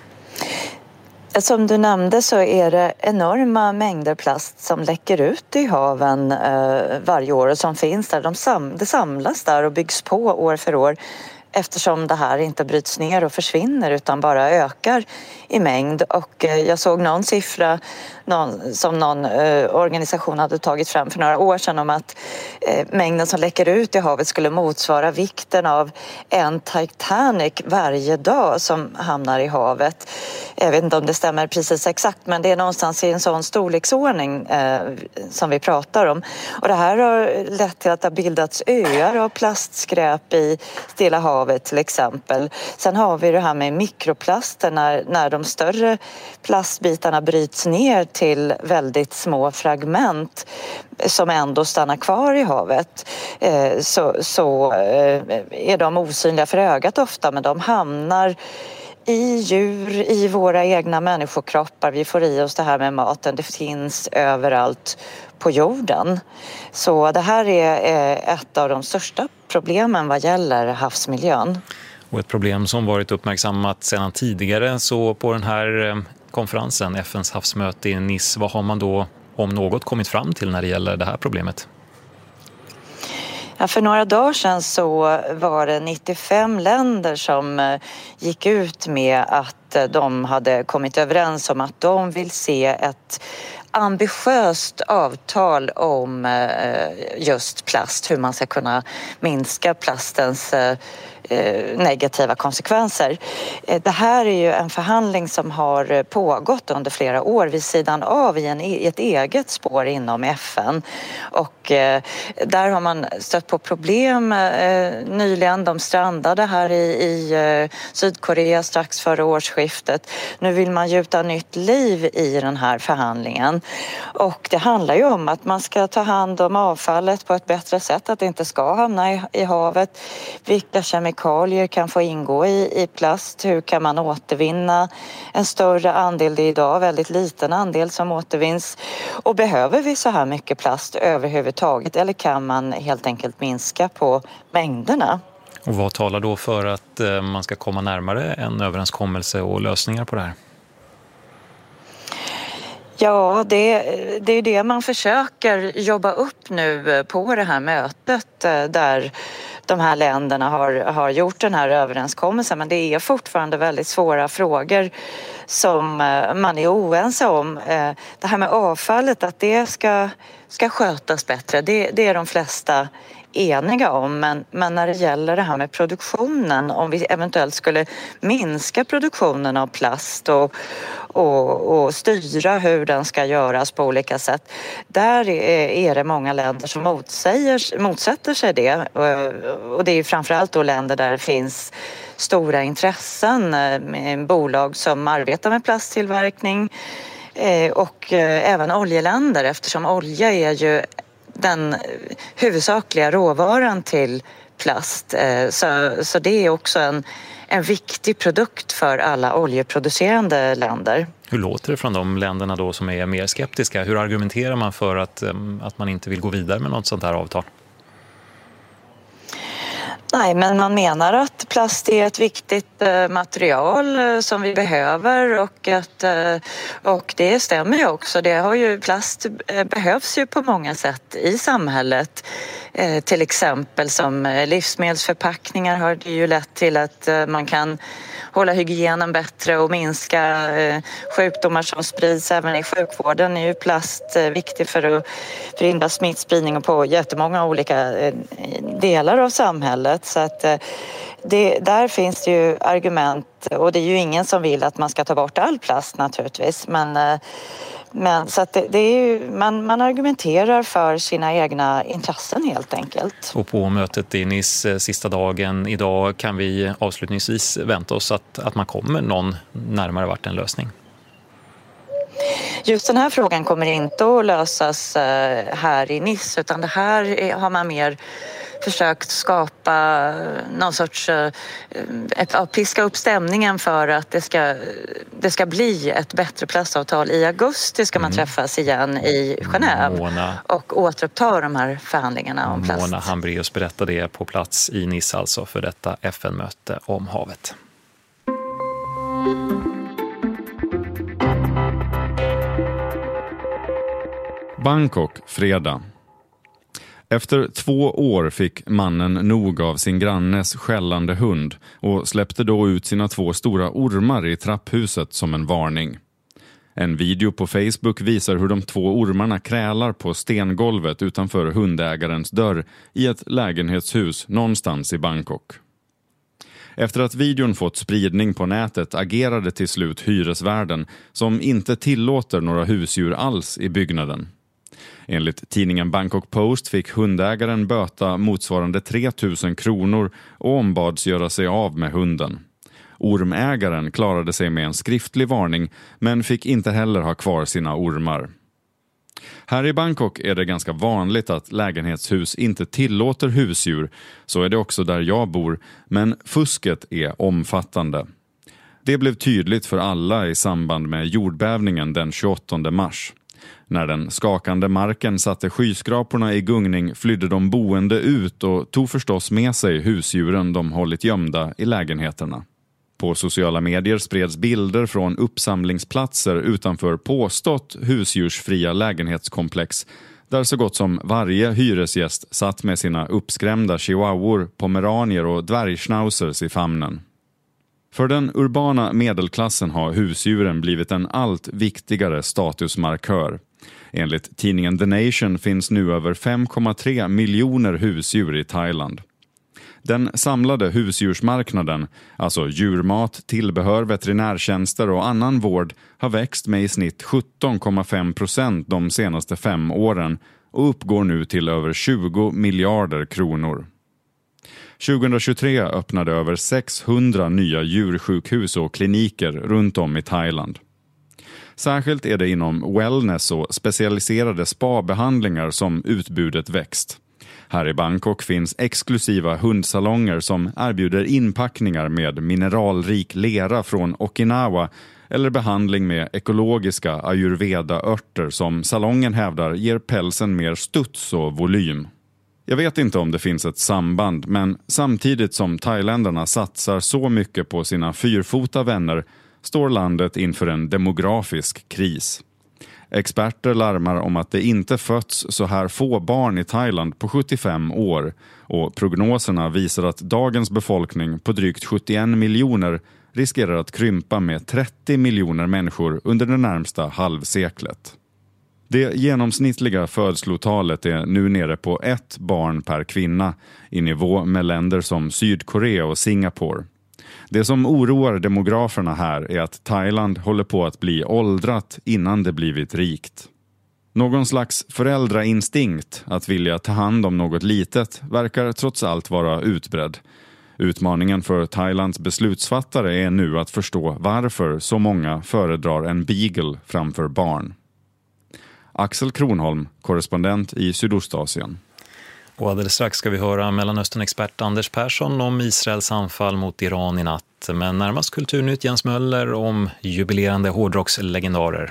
Som du nämnde så är det enorma mängder plast som läcker ut i haven eh, varje år och som finns där. De sam- det samlas där och byggs på år för år eftersom det här inte bryts ner och försvinner utan bara ökar i mängd. Och eh, jag såg någon siffra någon, som någon eh, organisation hade tagit fram för några år sedan om att eh, mängden som läcker ut i havet skulle motsvara vikten av en Titanic varje dag som hamnar i havet. Jag vet inte om det stämmer precis exakt, men det är någonstans i en sån storleksordning eh, som vi pratar om. Och det här har lett till att det har bildats öar av plastskräp i Stilla havet till exempel. Sen har vi det här med mikroplaster när, när de större plastbitarna bryts ner till väldigt små fragment som ändå stannar kvar i havet. Eh, så så eh, är de osynliga för ögat ofta, men de hamnar i djur, i våra egna människokroppar. Vi får i oss det här med maten. Det finns överallt på jorden. Så det här är ett av de största problemen vad gäller havsmiljön. Och ett problem som varit uppmärksammat sedan tidigare. Så på den här konferensen, F N:s havsmöte i Nice, vad har man då om något kommit fram till när det gäller det här problemet? Ja, för några dagar sedan så var det nittiofem länder som gick ut med att de hade kommit överens om att de vill se ett ambitiöst avtal om just plast, hur man ska kunna minska plastens negativa konsekvenser. Det här är ju en förhandling som har pågått under flera år vid sidan av i, en, i ett eget spår inom F N. Och eh, där har man stött på problem eh, nyligen. De strandade här i, i eh, Sydkorea strax före årsskiftet. Nu vill man gjuta nytt liv i den här förhandlingen. Och det handlar ju om att man ska ta hand om avfallet på ett bättre sätt, att det inte ska hamna i, i havet. Vilka kemikalier kan få ingå i, i plast? Hur kan man återvinna en större andel? Det är idag väldigt liten andel som återvinns. Och behöver vi så här mycket plast överhuvudtaget, eller kan man helt enkelt minska på mängderna? Och vad talar då för att man ska komma närmare en överenskommelse och lösningar på det här? Ja, det, det är det man försöker jobba upp nu på det här mötet där de här länderna har, har gjort den här överenskommelsen. Men det är fortfarande väldigt svåra frågor som man är oense om. Det här med avfallet, att det ska ska skötas bättre. Det, det är de flesta eniga om, men, men när det gäller det här med produktionen, om vi eventuellt skulle minska produktionen av plast och, och, och styra hur den ska göras på olika sätt, där är, är det många länder som motsäger, motsätter sig det, och, och det är framförallt då länder där det finns stora intressen med bolag som arbetar med plasttillverkning och även oljeländer, eftersom olja är ju den huvudsakliga råvaran till plast. Så, så det är också en, en viktig produkt för alla oljeproducerande länder. Hur låter det från de länderna då som är mer skeptiska? Hur argumenterar man för att, att man inte vill gå vidare med något sånt här avtal? Nej, men man menar att plast är ett viktigt eh, material eh, som vi behöver, och, att, eh, och det stämmer ju också. Det har ju, plast eh, behövs ju på många sätt i samhället. Eh, till exempel som eh, livsmedelsförpackningar har det ju lett till att eh, man kan hålla hygienen bättre och minska eh, sjukdomar som sprids. Även i sjukvården är ju plast eh, viktig för att förhindra smittspridning på jättemånga olika eh, delar av samhället. Så att eh, det, där finns det ju argument, och det är ju ingen som vill att man ska ta bort all plast naturligtvis. Men, eh, men så att det, det är ju, man, man argumenterar för sina egna intressen helt enkelt. Och på mötet i Nice sista dagen idag, kan vi avslutningsvis vänta oss att, att man kommer någon närmare vart en lösning? Just den här frågan kommer inte att lösas här i Nice, utan det här har man mer försökt skapa någon sorts, att piska upp stämningen för att det ska, det ska bli ett bättre plastavtal. I augusti ska man mm. träffas igen i Genève Mona, och återuppta de här förhandlingarna om plast. Mona Hambraeus berättade det på plats i Nice alltså för detta F N-möte om havet. Bangkok, fredag. Efter två år fick mannen nog av sin grannes skällande hund och släppte då ut sina två stora ormar i trapphuset som en varning. En video på Facebook visar hur de två ormarna krälar på stengolvet utanför hundägarens dörr i ett lägenhetshus någonstans i Bangkok. Efter att videon fått spridning på nätet agerade till slut hyresvärden, som inte tillåter några husdjur alls i byggnaden. Enligt tidningen Bangkok Post fick hundägaren böta motsvarande tre tusen kronor och ombads göra sig av med hunden. Ormägaren klarade sig med en skriftlig varning, men fick inte heller ha kvar sina ormar. Här i Bangkok är det ganska vanligt att lägenhetshus inte tillåter husdjur, så är det också där jag bor, men fusket är omfattande. Det blev tydligt för alla i samband med jordbävningen den tjugoåttonde mars. När den skakande marken satte skyskraporna i gungning flydde de boende ut och tog förstås med sig husdjuren de hållit gömda i lägenheterna. På sociala medier spreds bilder från uppsamlingsplatser utanför påstått husdjursfria lägenhetskomplex, där så gott som varje hyresgäst satt med sina uppskrämda chihuahuor, pomeranier och dvärgschnauzers i famnen. För den urbana medelklassen har husdjuren blivit en allt viktigare statusmarkör. Enligt tidningen The Nation finns nu över fem komma tre miljoner husdjur i Thailand. Den samlade husdjursmarknaden, alltså djurmat, tillbehör, veterinärtjänster och annan vård, har växt med i snitt sjutton komma fem procent de senaste fem åren och uppgår nu till över tjugo miljarder kronor. tjugohundratjugotre öppnade över sexhundra nya djursjukhus och kliniker runt om i Thailand. Särskilt är det inom wellness och specialiserade spa-behandlingar som utbudet växt. Här i Bangkok finns exklusiva hundsalonger som erbjuder inpackningar med mineralrik lera från Okinawa eller behandling med ekologiska ayurveda-örter som salongen hävdar ger pälsen mer studs och volym. Jag vet inte om det finns ett samband, men samtidigt som thailändarna satsar så mycket på sina fyrfota vänner står landet inför en demografisk kris. Experter larmar om att det inte fötts så här få barn i Thailand på sjuttiofem år och prognoserna visar att dagens befolkning på drygt sjuttioen miljoner riskerar att krympa med trettio miljoner människor under det närmsta halvseklet. Det genomsnittliga födslotalet är nu nere på ett barn per kvinna, i nivå med länder som Sydkorea och Singapore. Det som oroar demograferna här är att Thailand håller på att bli åldrat innan det blivit rikt. Någon slags föräldrainstinkt att vilja ta hand om något litet verkar trots allt vara utbredd. Utmaningen för Thailands beslutsfattare är nu att förstå varför så många föredrar en beagle framför barn. Axel Kronholm, korrespondent i Sydostasien. Och alldeles strax ska vi höra Mellanöstern-expert Anders Persson om Israels anfall mot Iran i natt. Men närmast kulturnytt Jens Möller om jubilerande hårdrockslegendarer.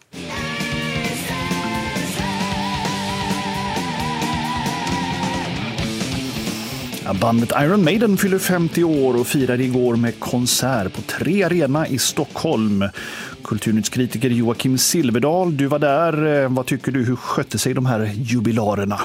Bandet Iron Maiden fyller femtio år och firade igår med konsert på tre arena i Stockholm. Kulturnyttskritiker Joakim Silverdal, du var där. Vad tycker du, hur skötte sig de här jubilarerna?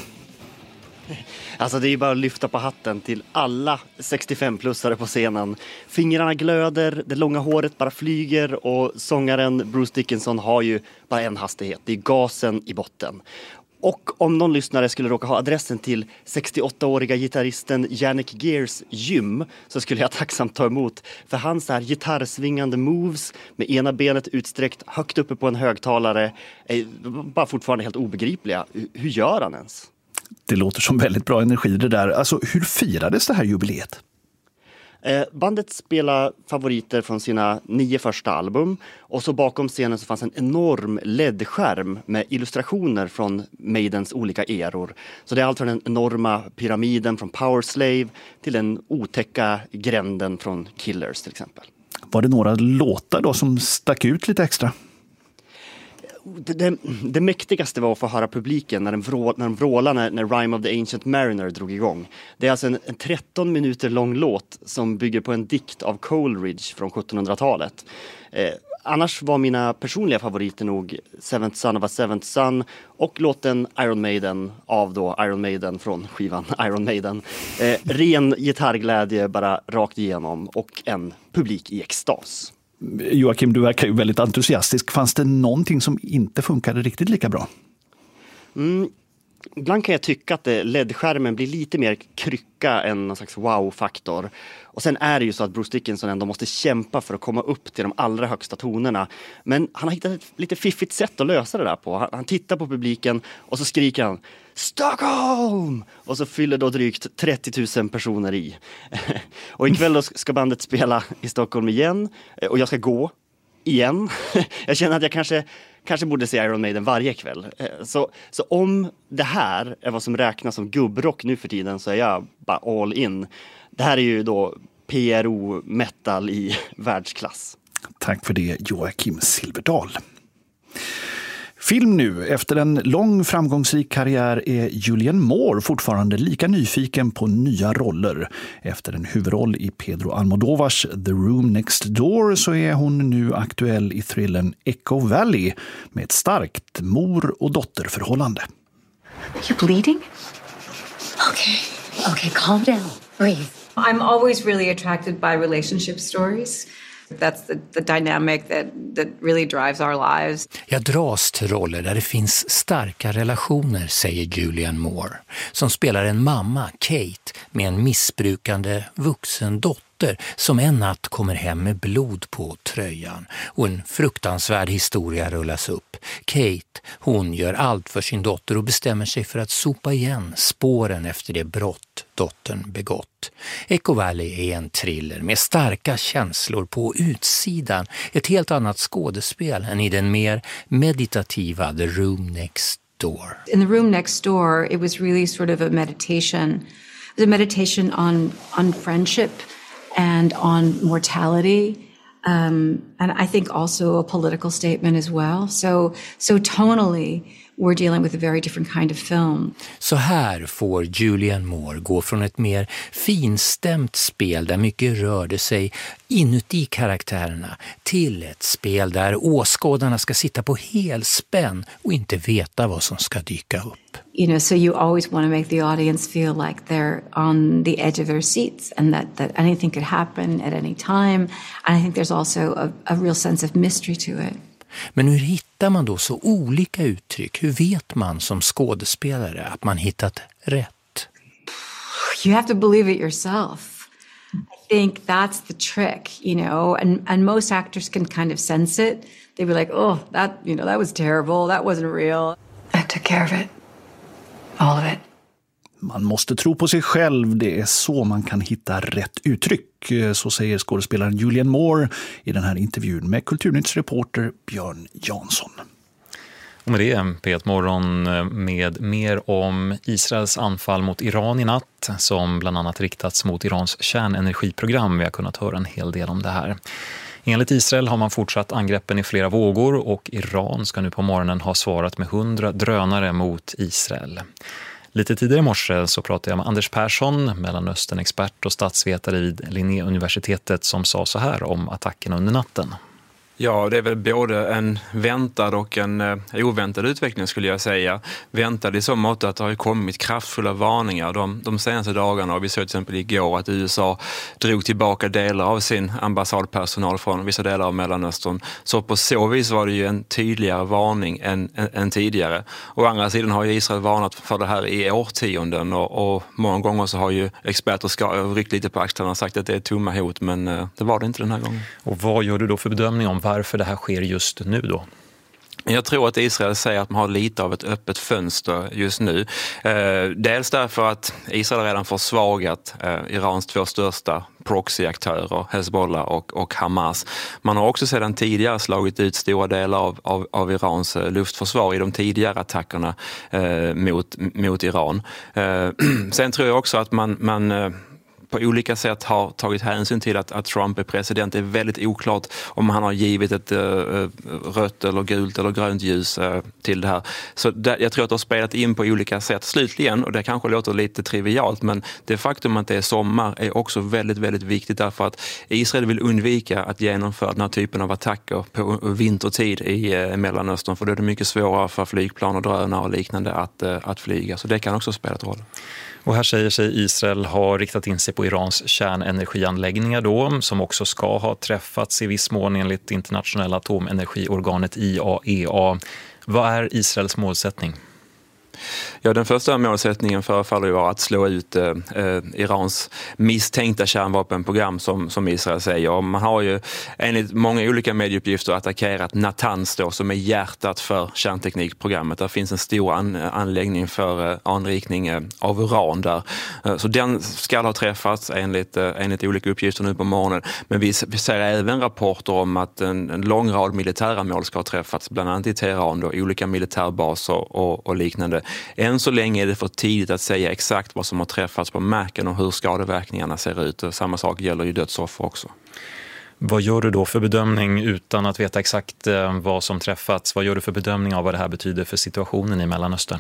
Alltså det är bara att lyfta på hatten till alla sextiofem-plussare på scenen. Fingrarna glöder, det långa håret bara flyger och sångaren Bruce Dickinson har ju bara en hastighet. Det är gasen i botten. Och om någon lyssnare skulle råka ha adressen till sextioåttaåriga gitarristen Yannick Gears gym så skulle jag tacksamt ta emot. För hans här gitarrsvingande moves med ena benet utsträckt högt uppe på en högtalare är bara fortfarande helt obegripliga. Hur gör han ens? Det låter som väldigt bra energi det där. Alltså hur firades det här jubileet? Eh, bandet spelar favoriter från sina nio första album och så bakom scenen så fanns en enorm L E D-skärm med illustrationer från Maidens olika eror. Så det är allt från den enorma pyramiden från Powerslave till den otäcka gränden från Killers till exempel. Var det några låtar då som stack ut lite extra? Det, det, det mäktigaste var att få höra publiken när den, vrå, när den vrålade när, när Rime of the Ancient Mariner drog igång. Det är alltså en, en tretton minuter lång låt som bygger på en dikt av Coleridge från sjuttonhundratalet. Eh, annars var mina personliga favoriter nog Seventh Son of a Seventh Son och låten Iron Maiden av då Iron Maiden från skivan Iron Maiden. Eh, ren gitarrglädje bara rakt igenom och en publik i extas. Joakim, du verkar ju väldigt entusiastisk. Fanns det någonting som inte funkade riktigt lika bra? Mm, ibland kan jag tycka att L E D-skärmen blir lite mer krycka än någon slags wow-faktor. Och sen är det ju så att Bruce Dickinson ändå måste kämpa för att komma upp till de allra högsta tonerna. Men han har hittat ett lite fiffigt sätt att lösa det där på. Han, han tittar på publiken och så skriker han Stockholm! Och så fyller då drygt trettio tusen personer i. Och ikväll då ska bandet spela i Stockholm igen. Och jag ska gå igen. Jag känner att jag kanske, kanske borde se Iron Maiden varje kväll. Så, så om det här är vad som räknas som gubbrock nu för tiden så är jag bara all in. Det här är ju då P R O-metal i världsklass. Tack för det, Joakim Silverdal. Film nu. Efter en lång framgångsrik karriär är Julianne Moore fortfarande lika nyfiken på nya roller. Efter en huvudroll i Pedro Almodovars The Room Next Door så är hon nu aktuell i thrillern Echo Valley med ett starkt mor- och dotterförhållande. You're bleeding? Okay, okay, calm down, breathe. I'm always really attracted by relationship stories. That's the, the dynamic that, that really drives our lives. Jag dras till roller där det finns starka relationer, säger Julianne Moore, som spelar en mamma, Kate, med en missbrukande vuxen dotter som en natt kommer hem med blod på tröjan och en fruktansvärd historia rullas upp. Kate, hon gör allt för sin dotter och bestämmer sig för att sopa igen spåren efter det brott dottern begått. Echo Valley är en thriller med starka känslor på utsidan, ett helt annat skådespel än i den mer meditativa The Room Next Door. In The Room Next Door, it was really sort of a meditation. It was a meditation on, on friendship and on mortality. Um, and I think also a political statement as well. So, so tonally, we're dealing with a very different kind of film. Så här får Julianne Moore gå från ett mer finstämt spel där mycket rörde sig inuti karaktärerna till ett spel där åskådarna ska sitta på helspänn och inte veta vad som ska dyka upp. You know, so you always want to make the audience feel like they're on the edge of their seats and that, that anything could happen at any time. And I think there's also a, a real sense of mystery to it. Men hur hittar man då så olika uttryck? Hur vet man som skådespelare att man hittat rätt? You have to believe it yourself. I think that's the trick, you know, and, and most actors can kind of sense it. They'd be like, oh, that, you know, that was terrible. That wasn't real. I took care of it. All of it. Man måste tro på sig själv, det är så man kan hitta rätt uttryck. Så säger skådespelaren Julianne Moore i den här intervjun med Kulturnytts reporter Björn Jansson. Och med det, P ett Morgon med mer om Israels anfall mot Iran i natt som bland annat riktats mot Irans kärnenergiprogram. Vi har kunnat höra en hel del om det här. Enligt Israel har man fortsatt angreppen i flera vågor och Iran ska nu på morgonen ha svarat med hundra drönare mot Israel. Lite tidigare i morse så pratade jag med Anders Persson, Mellanöstern-expert och statsvetare vid Linnéuniversitetet som sa så här om attacken under natten. Ja, det är väl både en väntad och en eh, oväntad utveckling skulle jag säga. Väntad i så mått att det har kommit kraftfulla varningar de, de senaste dagarna. Och vi såg till exempel igår att U S A drog tillbaka delar av sin ambassadpersonal från vissa delar av Mellanöstern. Så på så vis var det ju en tydligare varning än, än, än tidigare. Å andra sidan har ju Israel varnat för det här i årtionden och, och många gånger så har ju experter ska, ryckt lite på axlarna och sagt att det är tomma hot, men eh, det var det inte den här gången. Och vad gör du då för bedömning om varför det här sker just nu då? Jag tror att Israel säger att man har lite av ett öppet fönster just nu. Eh, dels därför att Israel redan försvagat eh, Irans två största proxyaktörer, Hezbollah och, och Hamas. Man har också sedan tidigare slagit ut stora delar av, av, av Irans eh, luftförsvar i de tidigare attackerna eh, mot, mot Iran. Eh, sen tror jag också att man... man eh, på olika sätt har tagit hänsyn till att, att Trump är president. Det är väldigt oklart om han har givit ett uh, rött eller gult eller grönt ljus uh, till det här. Så där, jag tror att det har spelat in på olika sätt. Slutligen, och det kanske låter lite trivialt, men det faktum att det är sommar är också väldigt, väldigt viktigt därför att Israel vill undvika att genomföra den här typen av attacker på vintertid i uh, Mellanöstern, för då är det mycket svårare för flygplan och drönare och liknande att, uh, att flyga. Så det kan också spela roll. Och här säger sig Israel ha riktat in sig på Irans kärnenergianläggningar då, som också ska ha träffats i viss mån enligt internationella atomenergiorganet I A E A. Vad är Israels målsättning? Ja, den första målsättningen förefaller ju vara att slå ut eh, Irans misstänkta kärnvapenprogram som, som Israel säger. Och man har ju enligt många olika medieuppgifter attackerat Natanz då, som är hjärtat för kärnteknikprogrammet. Där finns en stor an, anläggning för eh, anrikning eh, av uran där. Eh, så den ska ha träffats enligt, eh, enligt olika uppgifter nu på morgonen. Men vi, vi ser även rapporter om att en, en lång rad militära mål ska ha träffats, bland annat i Teheran då, olika militärbaser och, och liknande. Än så länge är det för tidigt att säga exakt vad som har träffats på marken och hur skadeverkningarna ser ut. Samma sak gäller ju dödsoffer också. Vad gör du då för bedömning utan att veta exakt vad som träffats? Vad gör du för bedömning av vad det här betyder för situationen i Mellanöstern?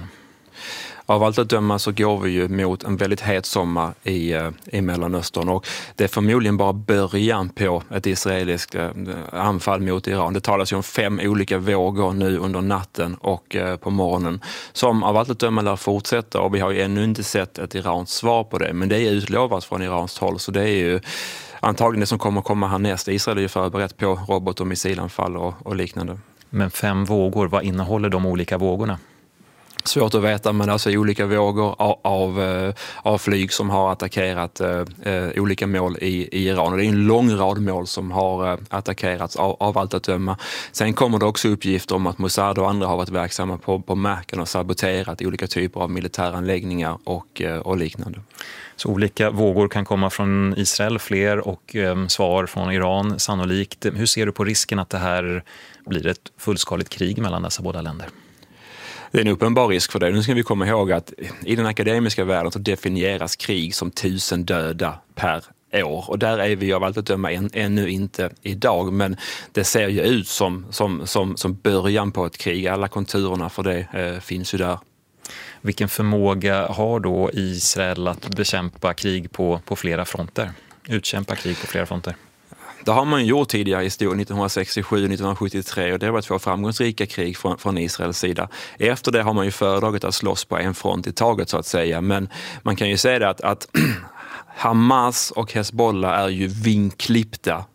Av allt att döma så går vi ju mot en väldigt het sommar i, i Mellanöstern och det är förmodligen bara början på ett israeliskt anfall mot Iran. Det talas ju om fem olika vågor nu under natten och på morgonen som av allt att döma lär fortsätta, och vi har ju ännu inte sett ett Irans svar på det, men det är utlovat från Irans håll, så det är ju antagligen det som kommer komma härnäst. Israel är ju förberett på robot- och missilanfall och, och liknande. Men fem vågor, vad innehåller de olika vågorna? Svårt att veta, men alltså olika vågor av, av, av flyg som har attackerat eh, olika mål i, i Iran. Och det är en lång rad mål som har eh, attackerats av, av allt att döma. Sen kommer det också uppgifter om att Mossad och andra har varit verksamma på, på marken och saboterat olika typer av militäranläggningar och, eh, och liknande. Så olika vågor kan komma från Israel, fler och eh, svar från Iran sannolikt. Hur ser du på risken att det här blir ett fullskaligt krig mellan dessa båda länder? Det är en uppenbar risk för det. Nu ska vi komma ihåg att i den akademiska världen så definieras krig som tusen döda per år. Och där är vi av allt att döma än, ännu inte idag. Men det ser ju ut som, som, som, som början på ett krig. Alla konturerna för det eh, finns ju där. Vilken förmåga har då Israel att bekämpa krig på, på flera fronter? Utkämpa krig på flera fronter? Det har man gjort tidigare i historien nittonhundrasextiosju och nittonhundrasjuttiotre, och det var två framgångsrika krig från, från Israels sida. Efter det har man ju föredragit att slåss på en front i taget så att säga, men man kan ju säga det att, att Hamas och Hezbollah är ju vinklippta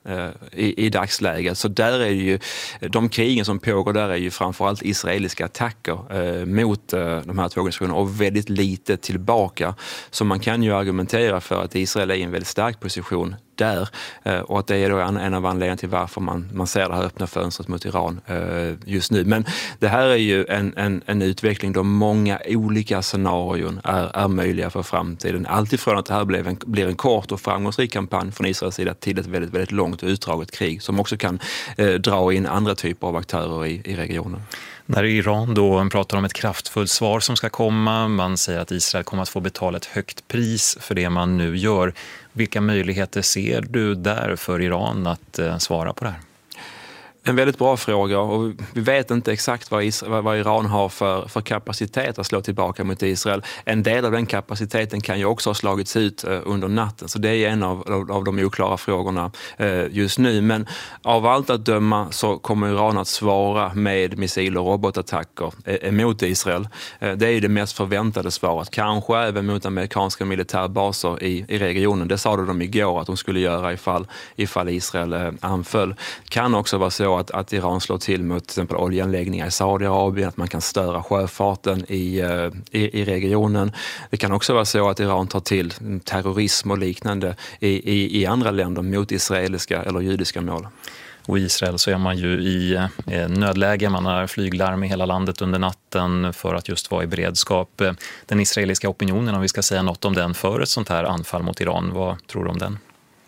i, i dagsläget. Så där är det ju, de krigen som pågår där är ju framförallt israeliska attacker eh, mot eh, de här två organisationerna och väldigt lite tillbaka. Så man kan ju argumentera för att Israel är i en väldigt stark position där eh, och att det är då en, en av anledningarna till varför man, man ser det här öppna fönstret mot Iran eh, just nu. Men det här är ju en, en, en utveckling då många olika scenarion är, är möjliga för framtiden. Alltifrån att det här blir en, blir en kort och framgångsrik kampanj från Israels sida till ett väldigt, väldigt långt och utdraget krig som också kan eh, dra in andra typer av aktörer i, i regionen. När Iran då pratar om ett kraftfullt svar som ska komma, man säger att Israel kommer att få betala ett högt pris för det man nu gör. Vilka möjligheter ser du där för Iran att eh, svara på det här? En väldigt bra fråga och vi vet inte exakt vad, Israel, vad Iran har för, för kapacitet att slå tillbaka mot Israel. En del av den kapaciteten kan ju också ha slagits ut under natten, så det är en av, av de oklara frågorna just nu. Men av allt att döma så kommer Iran att svara med missil- och robotattacker mot Israel. Det är det mest förväntade svaret, kanske även mot amerikanska militärbaser i, i regionen. Det sa de igår att de skulle göra ifall, ifall Israel anföll. Kan också vara så Att, att Iran slår till mot till exempel oljeanläggningar i Saudiarabien, att man kan störa sjöfarten i, i, i regionen. Det kan också vara så att Iran tar till terrorism och liknande i, i, i andra länder mot israeliska eller judiska mål. Och i Israel så är man ju i nödläge, man har flyglarm i hela landet under natten för att just vara i beredskap. Den israeliska opinionen, om vi ska säga något om den för ett sånt här anfall mot Iran, vad tror du om den?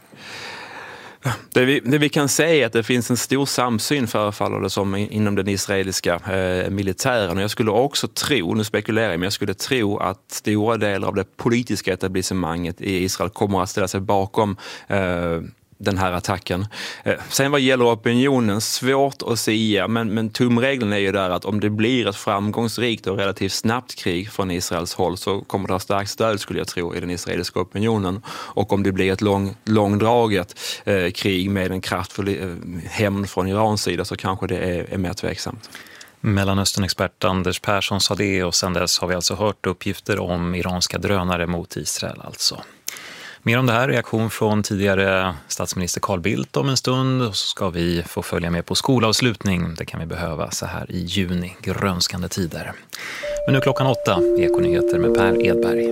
Det vi, det vi kan säga är att det finns en stor samsyn förefaller det som inom den israeliska eh, militären. Och jag skulle också tro, nu spekulerar jag, men jag skulle tro att stora delar av det politiska etablissemanget i Israel kommer att ställa sig bakom eh, den här attacken. Sen vad gäller opinionen, svårt att säga, men, men tumregeln är ju där att om det blir ett framgångsrikt och relativt snabbt krig från Israels håll så kommer det ha starkt stöd, skulle jag tro, i den israeliska opinionen. Och om det blir ett lång, långdraget eh, krig med en kraftfull eh, hämnd från Irans sida så kanske det är, är mer tveksamt. Mellanöstern-expert Anders Persson sa det, och sedan dess har vi alltså hört uppgifter om iranska drönare mot Israel alltså. Mer om det här, reaktion från tidigare statsminister Carl Bildt om en stund, och så ska vi få följa med på skolavslutning. Det kan vi behöva så här i juni, grönskande tider. Men nu klockan åtta, Ekonyheter med Per Edberg.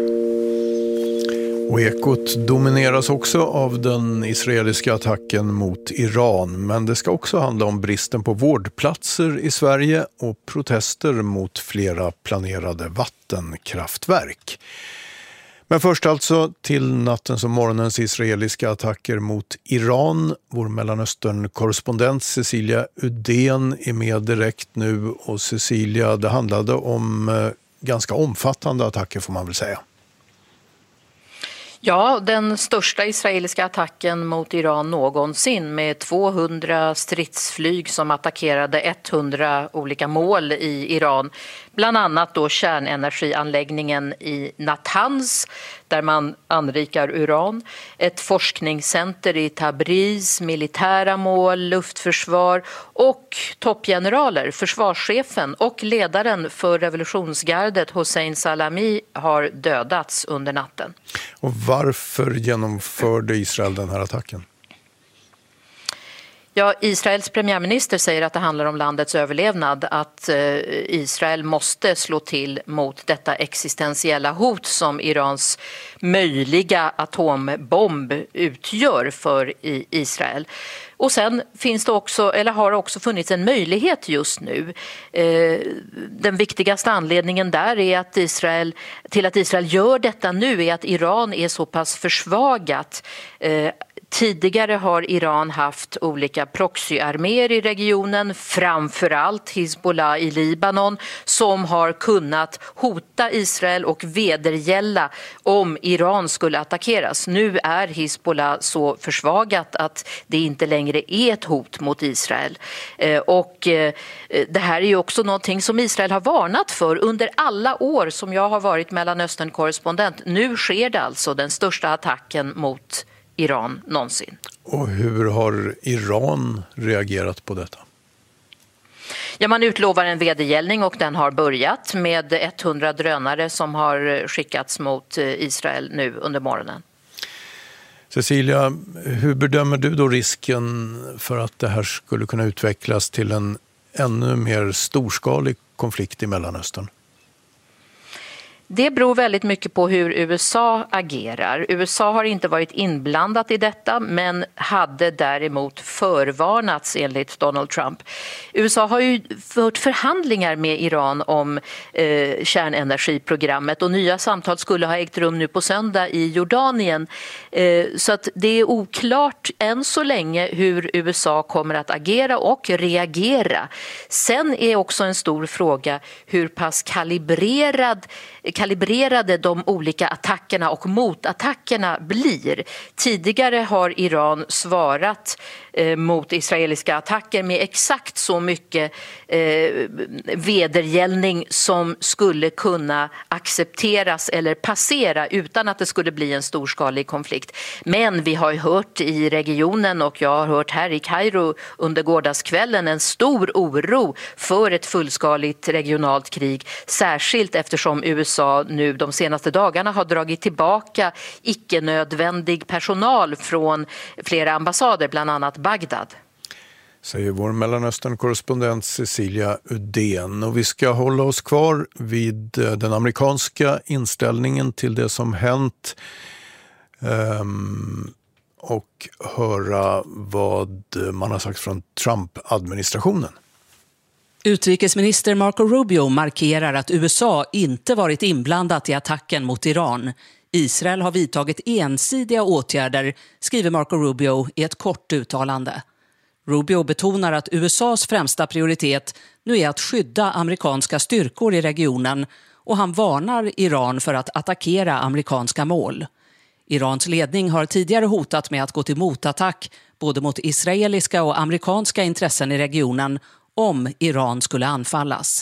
Och Ekot domineras också av den israeliska attacken mot Iran, men det ska också handla om bristen på vårdplatser i Sverige och protester mot flera planerade vattenkraftverk. Men först alltså till nattens och morgonens israeliska attacker mot Iran. Vår Mellanöstern-korrespondent Cecilia Udén är med direkt nu. Och Cecilia, det handlade om eh, ganska omfattande attacker får man väl säga. Ja, den största israeliska attacken mot Iran någonsin med tvåhundra stridsflyg som attackerade hundra olika mål i Iran. Bland annat då kärnenergianläggningen i Natanz där man anrikar uran. Ett forskningscenter i Tabriz, militära mål, luftförsvar och toppgeneraler, försvarschefen och ledaren för revolutionsgardet Hossein Salami har dödats under natten. Och varför genomförde Israel den här attacken? Ja, Israels premiärminister säger att det handlar om landets överlevnad, att Israel måste slå till mot detta existentiella hot som Irans möjliga atombomb utgör för Israel. Och sen finns det också, eller har också funnits en möjlighet just nu. Den viktigaste anledningen där är att Israel, till att Israel gör detta nu är att Iran är så pass försvagat. Tidigare har Iran haft olika proxyarméer i regionen, framförallt Hezbollah i Libanon, som har kunnat hota Israel och vedergälla om Iran skulle attackeras. Nu är Hezbollah så försvagat att det inte längre är ett hot mot Israel. Och det här är ju också någonting som Israel har varnat för under alla år som jag har varit Mellanöstern-korrespondent. Nu sker det alltså den största attacken mot Iran någonsin. Och hur har Iran reagerat på detta? Ja, man utlovar en vedergällning och den har börjat med hundra drönare som har skickats mot Israel nu under morgonen. Cecilia, hur bedömer du då risken för att det här skulle kunna utvecklas till en ännu mer storskalig konflikt i Mellanöstern? Det beror väldigt mycket på hur U S A agerar. U S A har inte varit inblandat i detta men hade däremot förvarnats enligt Donald Trump. U S A har ju fört förhandlingar med Iran om eh, kärnenergiprogrammet och nya samtal skulle ha ägt rum nu på söndag i Jordanien. Eh, så att det är oklart än så länge hur U S A kommer att agera och reagera. Sen är också en stor fråga hur pass kalibrerad kalibrerade de olika attackerna och motattackerna blir. Tidigare har Iran svarat eh, mot israeliska attacker med exakt så mycket eh, vedergällning som skulle kunna accepteras eller passera utan att det skulle bli en storskalig konflikt. Men vi har hört i regionen och jag har hört här i Kairo under gårdagskvällen en stor oro för ett fullskaligt regionalt krig, särskilt eftersom U S A nu de senaste dagarna har dragit tillbaka icke-nödvändig personal från flera ambassader, bland annat Bagdad. Säger vår Mellanöstern-korrespondent Cecilia Udén. Och vi ska hålla oss kvar vid den amerikanska inställningen till det som hänt um, och höra vad man har sagt från Trump-administrationen. Utrikesminister Marco Rubio markerar att U S A inte varit inblandat i attacken mot Iran. Israel har vidtagit ensidiga åtgärder, skriver Marco Rubio i ett kort uttalande. Rubio betonar att U S As främsta prioritet nu är att skydda amerikanska styrkor i regionen och han varnar Iran för att attackera amerikanska mål. Irans ledning har tidigare hotat med att gå till motattack både mot israeliska och amerikanska intressen i regionen om Iran skulle anfallas.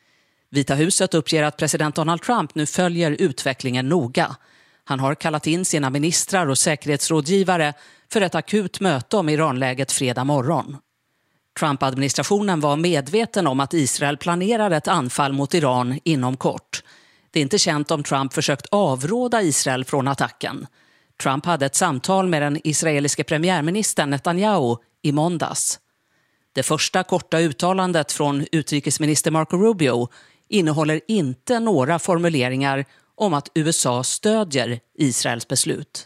Vita huset uppger att president Donald Trump nu följer utvecklingen noga. Han har kallat in sina ministrar och säkerhetsrådgivare för ett akut möte om Iranläget fredag morgon. Trump-administrationen var medveten om att Israel planerar ett anfall mot Iran inom kort. Det är inte känt om Trump försökt avråda Israel från attacken. Trump hade ett samtal med den israeliske premiärministern Netanyahu i måndags. Det första korta uttalandet från utrikesminister Marco Rubio innehåller inte några formuleringar om att U S A stödjer Israels beslut.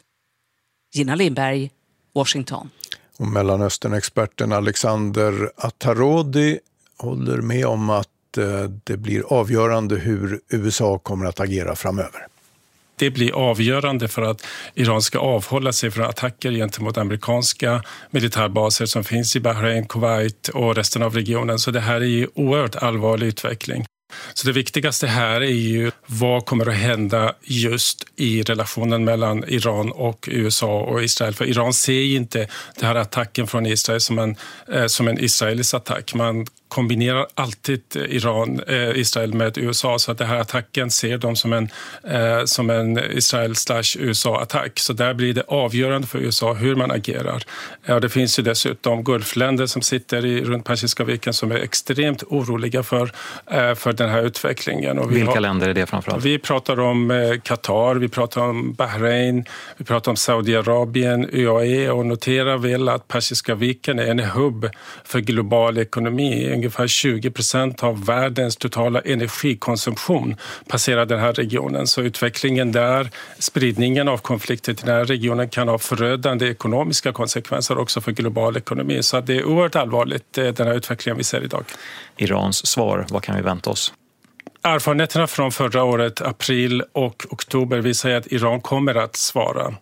Gina Lindberg, Washington. Och Mellanöstern-experten Alexander Atarodi håller med om att det blir avgörande hur U S A kommer att agera framöver. Det blir avgörande för att Iran ska avhålla sig från attacker gentemot amerikanska militärbaser som finns i Bahrain, Kuwait och resten av regionen. Så det här är ju oerhört allvarlig utveckling. Så det viktigaste här är ju vad kommer att hända just i relationen mellan Iran och U S A och Israel. För Iran ser inte den här attacken från Israel som en, eh, som en israelisk attack. Man kombinerar alltid Iran, eh, Israel med U S A, så att den här attacken ser de som en, eh, som en Israel slash U S A-attack. Så där blir det avgörande för U S A hur man agerar. Ja, det finns ju dessutom Gulfländer som sitter i, runt Persiska viken som är extremt oroliga för, eh, för den här utvecklingen. Och vi Vilka har, länder är det framförallt? Vi pratar om eh, Qatar, vi pratar om Bahrain, vi pratar om Saudiarabien, U A E och noterar väl att Persiska viken är en hubb för global ekonomi. Ungefär tjugo procent av världens totala energikonsumtion passerar den här regionen. Så utvecklingen där, spridningen av konflikter till den här regionen kan ha förödande ekonomiska konsekvenser också för global ekonomi. Så det är oerhört allvarligt, den här utvecklingen vi ser idag. Irans svar, vad kan vi vänta oss? Erfarenheterna från förra året, april och oktober, visar att Iran kommer att svara.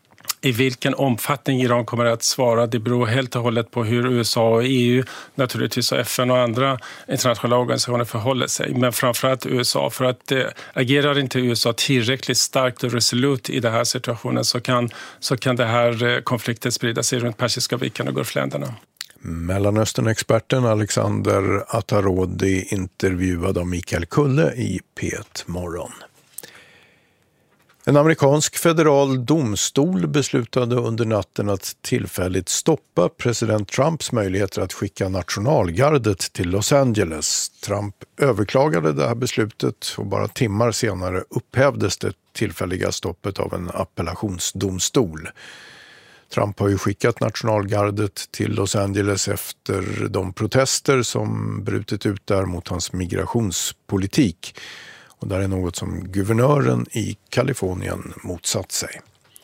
I vilken omfattning Iran kommer att svara, det beror helt och hållet på hur U S A och E U, naturligtvis och F N och andra internationella organisationer förhåller sig. Men framförallt U S A, för att eh, agerar inte U S A tillräckligt starkt och resolut i den här situationen så kan, så kan det här eh, konflikten sprida sig runt Persiska viken och Gulfländerna. Mellanöstern-experten Alexander Atarodi intervjuad av Mikael Kulle i P ett Morgon. En amerikansk federal domstol beslutade under natten att tillfälligt stoppa president Trumps möjligheter att skicka nationalgardet till Los Angeles. Trump överklagade det här beslutet och bara timmar senare upphävdes det tillfälliga stoppet av en appellationsdomstol. Trump har ju skickat nationalgardet till Los Angeles efter de protester som brutit ut där mot hans migrationspolitik. Och där är något som guvernören i Kalifornien motsatt sig.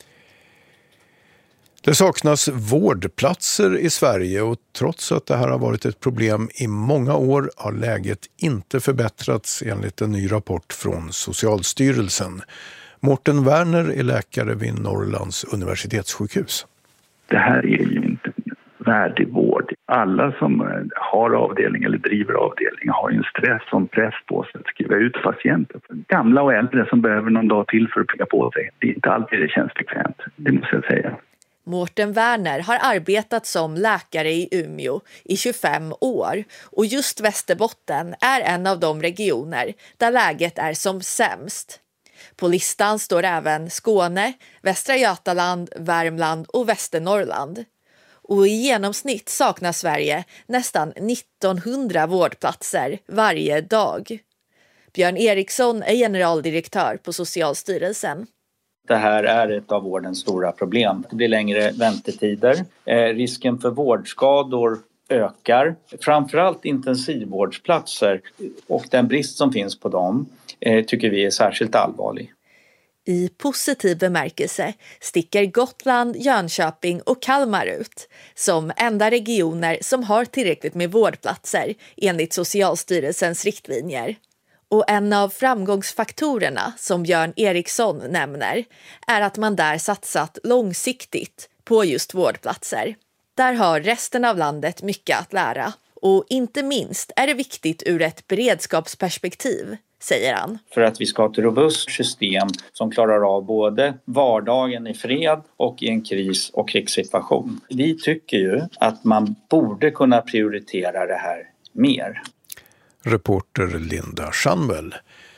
Det saknas vårdplatser i Sverige och trots att det här har varit ett problem i många år har läget inte förbättrats enligt en ny rapport från Socialstyrelsen. Mårten Werner är läkare vid Norrlands universitetssjukhus. Det här är ju inte värdig vård. Alla som har avdelning eller driver avdelning har ju en stress och press på sig att skriva ut patienter. Gamla och äldre som behöver någon dag till för att pigga på sig. Det är inte alltid det känns bekvämt, det måste jag säga. Mårten Werner har arbetat som läkare i Umeå i tjugofem år och just Västerbotten är en av de regioner där läget är som sämst. På listan står även Skåne, Västra Götaland, Värmland och Västernorrland. Och i genomsnitt saknar Sverige nästan nittonhundra vårdplatser varje dag. Björn Eriksson är generaldirektör på Socialstyrelsen. Det här är ett av vårdens stora problem. Det blir längre väntetider. Eh, risken för vårdskador ökar. Framförallt intensivvårdsplatser och den brist som finns på dem eh, tycker vi är särskilt allvarlig. I positiv bemärkelse sticker Gotland, Jönköping och Kalmar ut som enda regioner som har tillräckligt med vårdplatser enligt Socialstyrelsens riktlinjer. Och en av framgångsfaktorerna som Björn Eriksson nämner är att man där satsat långsiktigt på just vårdplatser. Där har resten av landet mycket att lära. Och inte minst är det viktigt ur ett beredskapsperspektiv, säger han. För att vi ska ha ett robust system som klarar av både vardagen i fred och i en kris- och krigssituation. Vi tycker ju att man borde kunna prioritera det här mer. Reporter Linda Schanwell.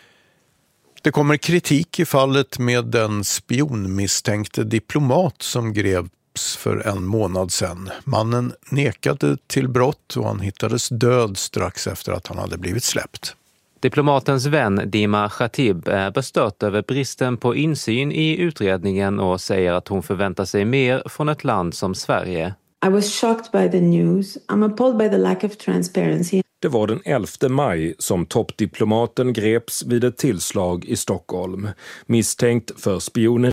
Det kommer kritik i fallet med den spionmisstänkte diplomat som greps för en månad sedan. Mannen nekade till brott och han hittades död strax efter att han hade blivit släppt. Diplomatens vän Dima Khatib är bestört över bristen på insyn i utredningen och säger att hon förväntar sig mer från ett land som Sverige. I was shocked by the news. I'm appalled by the lack of transparency. Det var den elfte maj som toppdiplomaten greps vid ett tillslag i Stockholm. Misstänkt för spioneri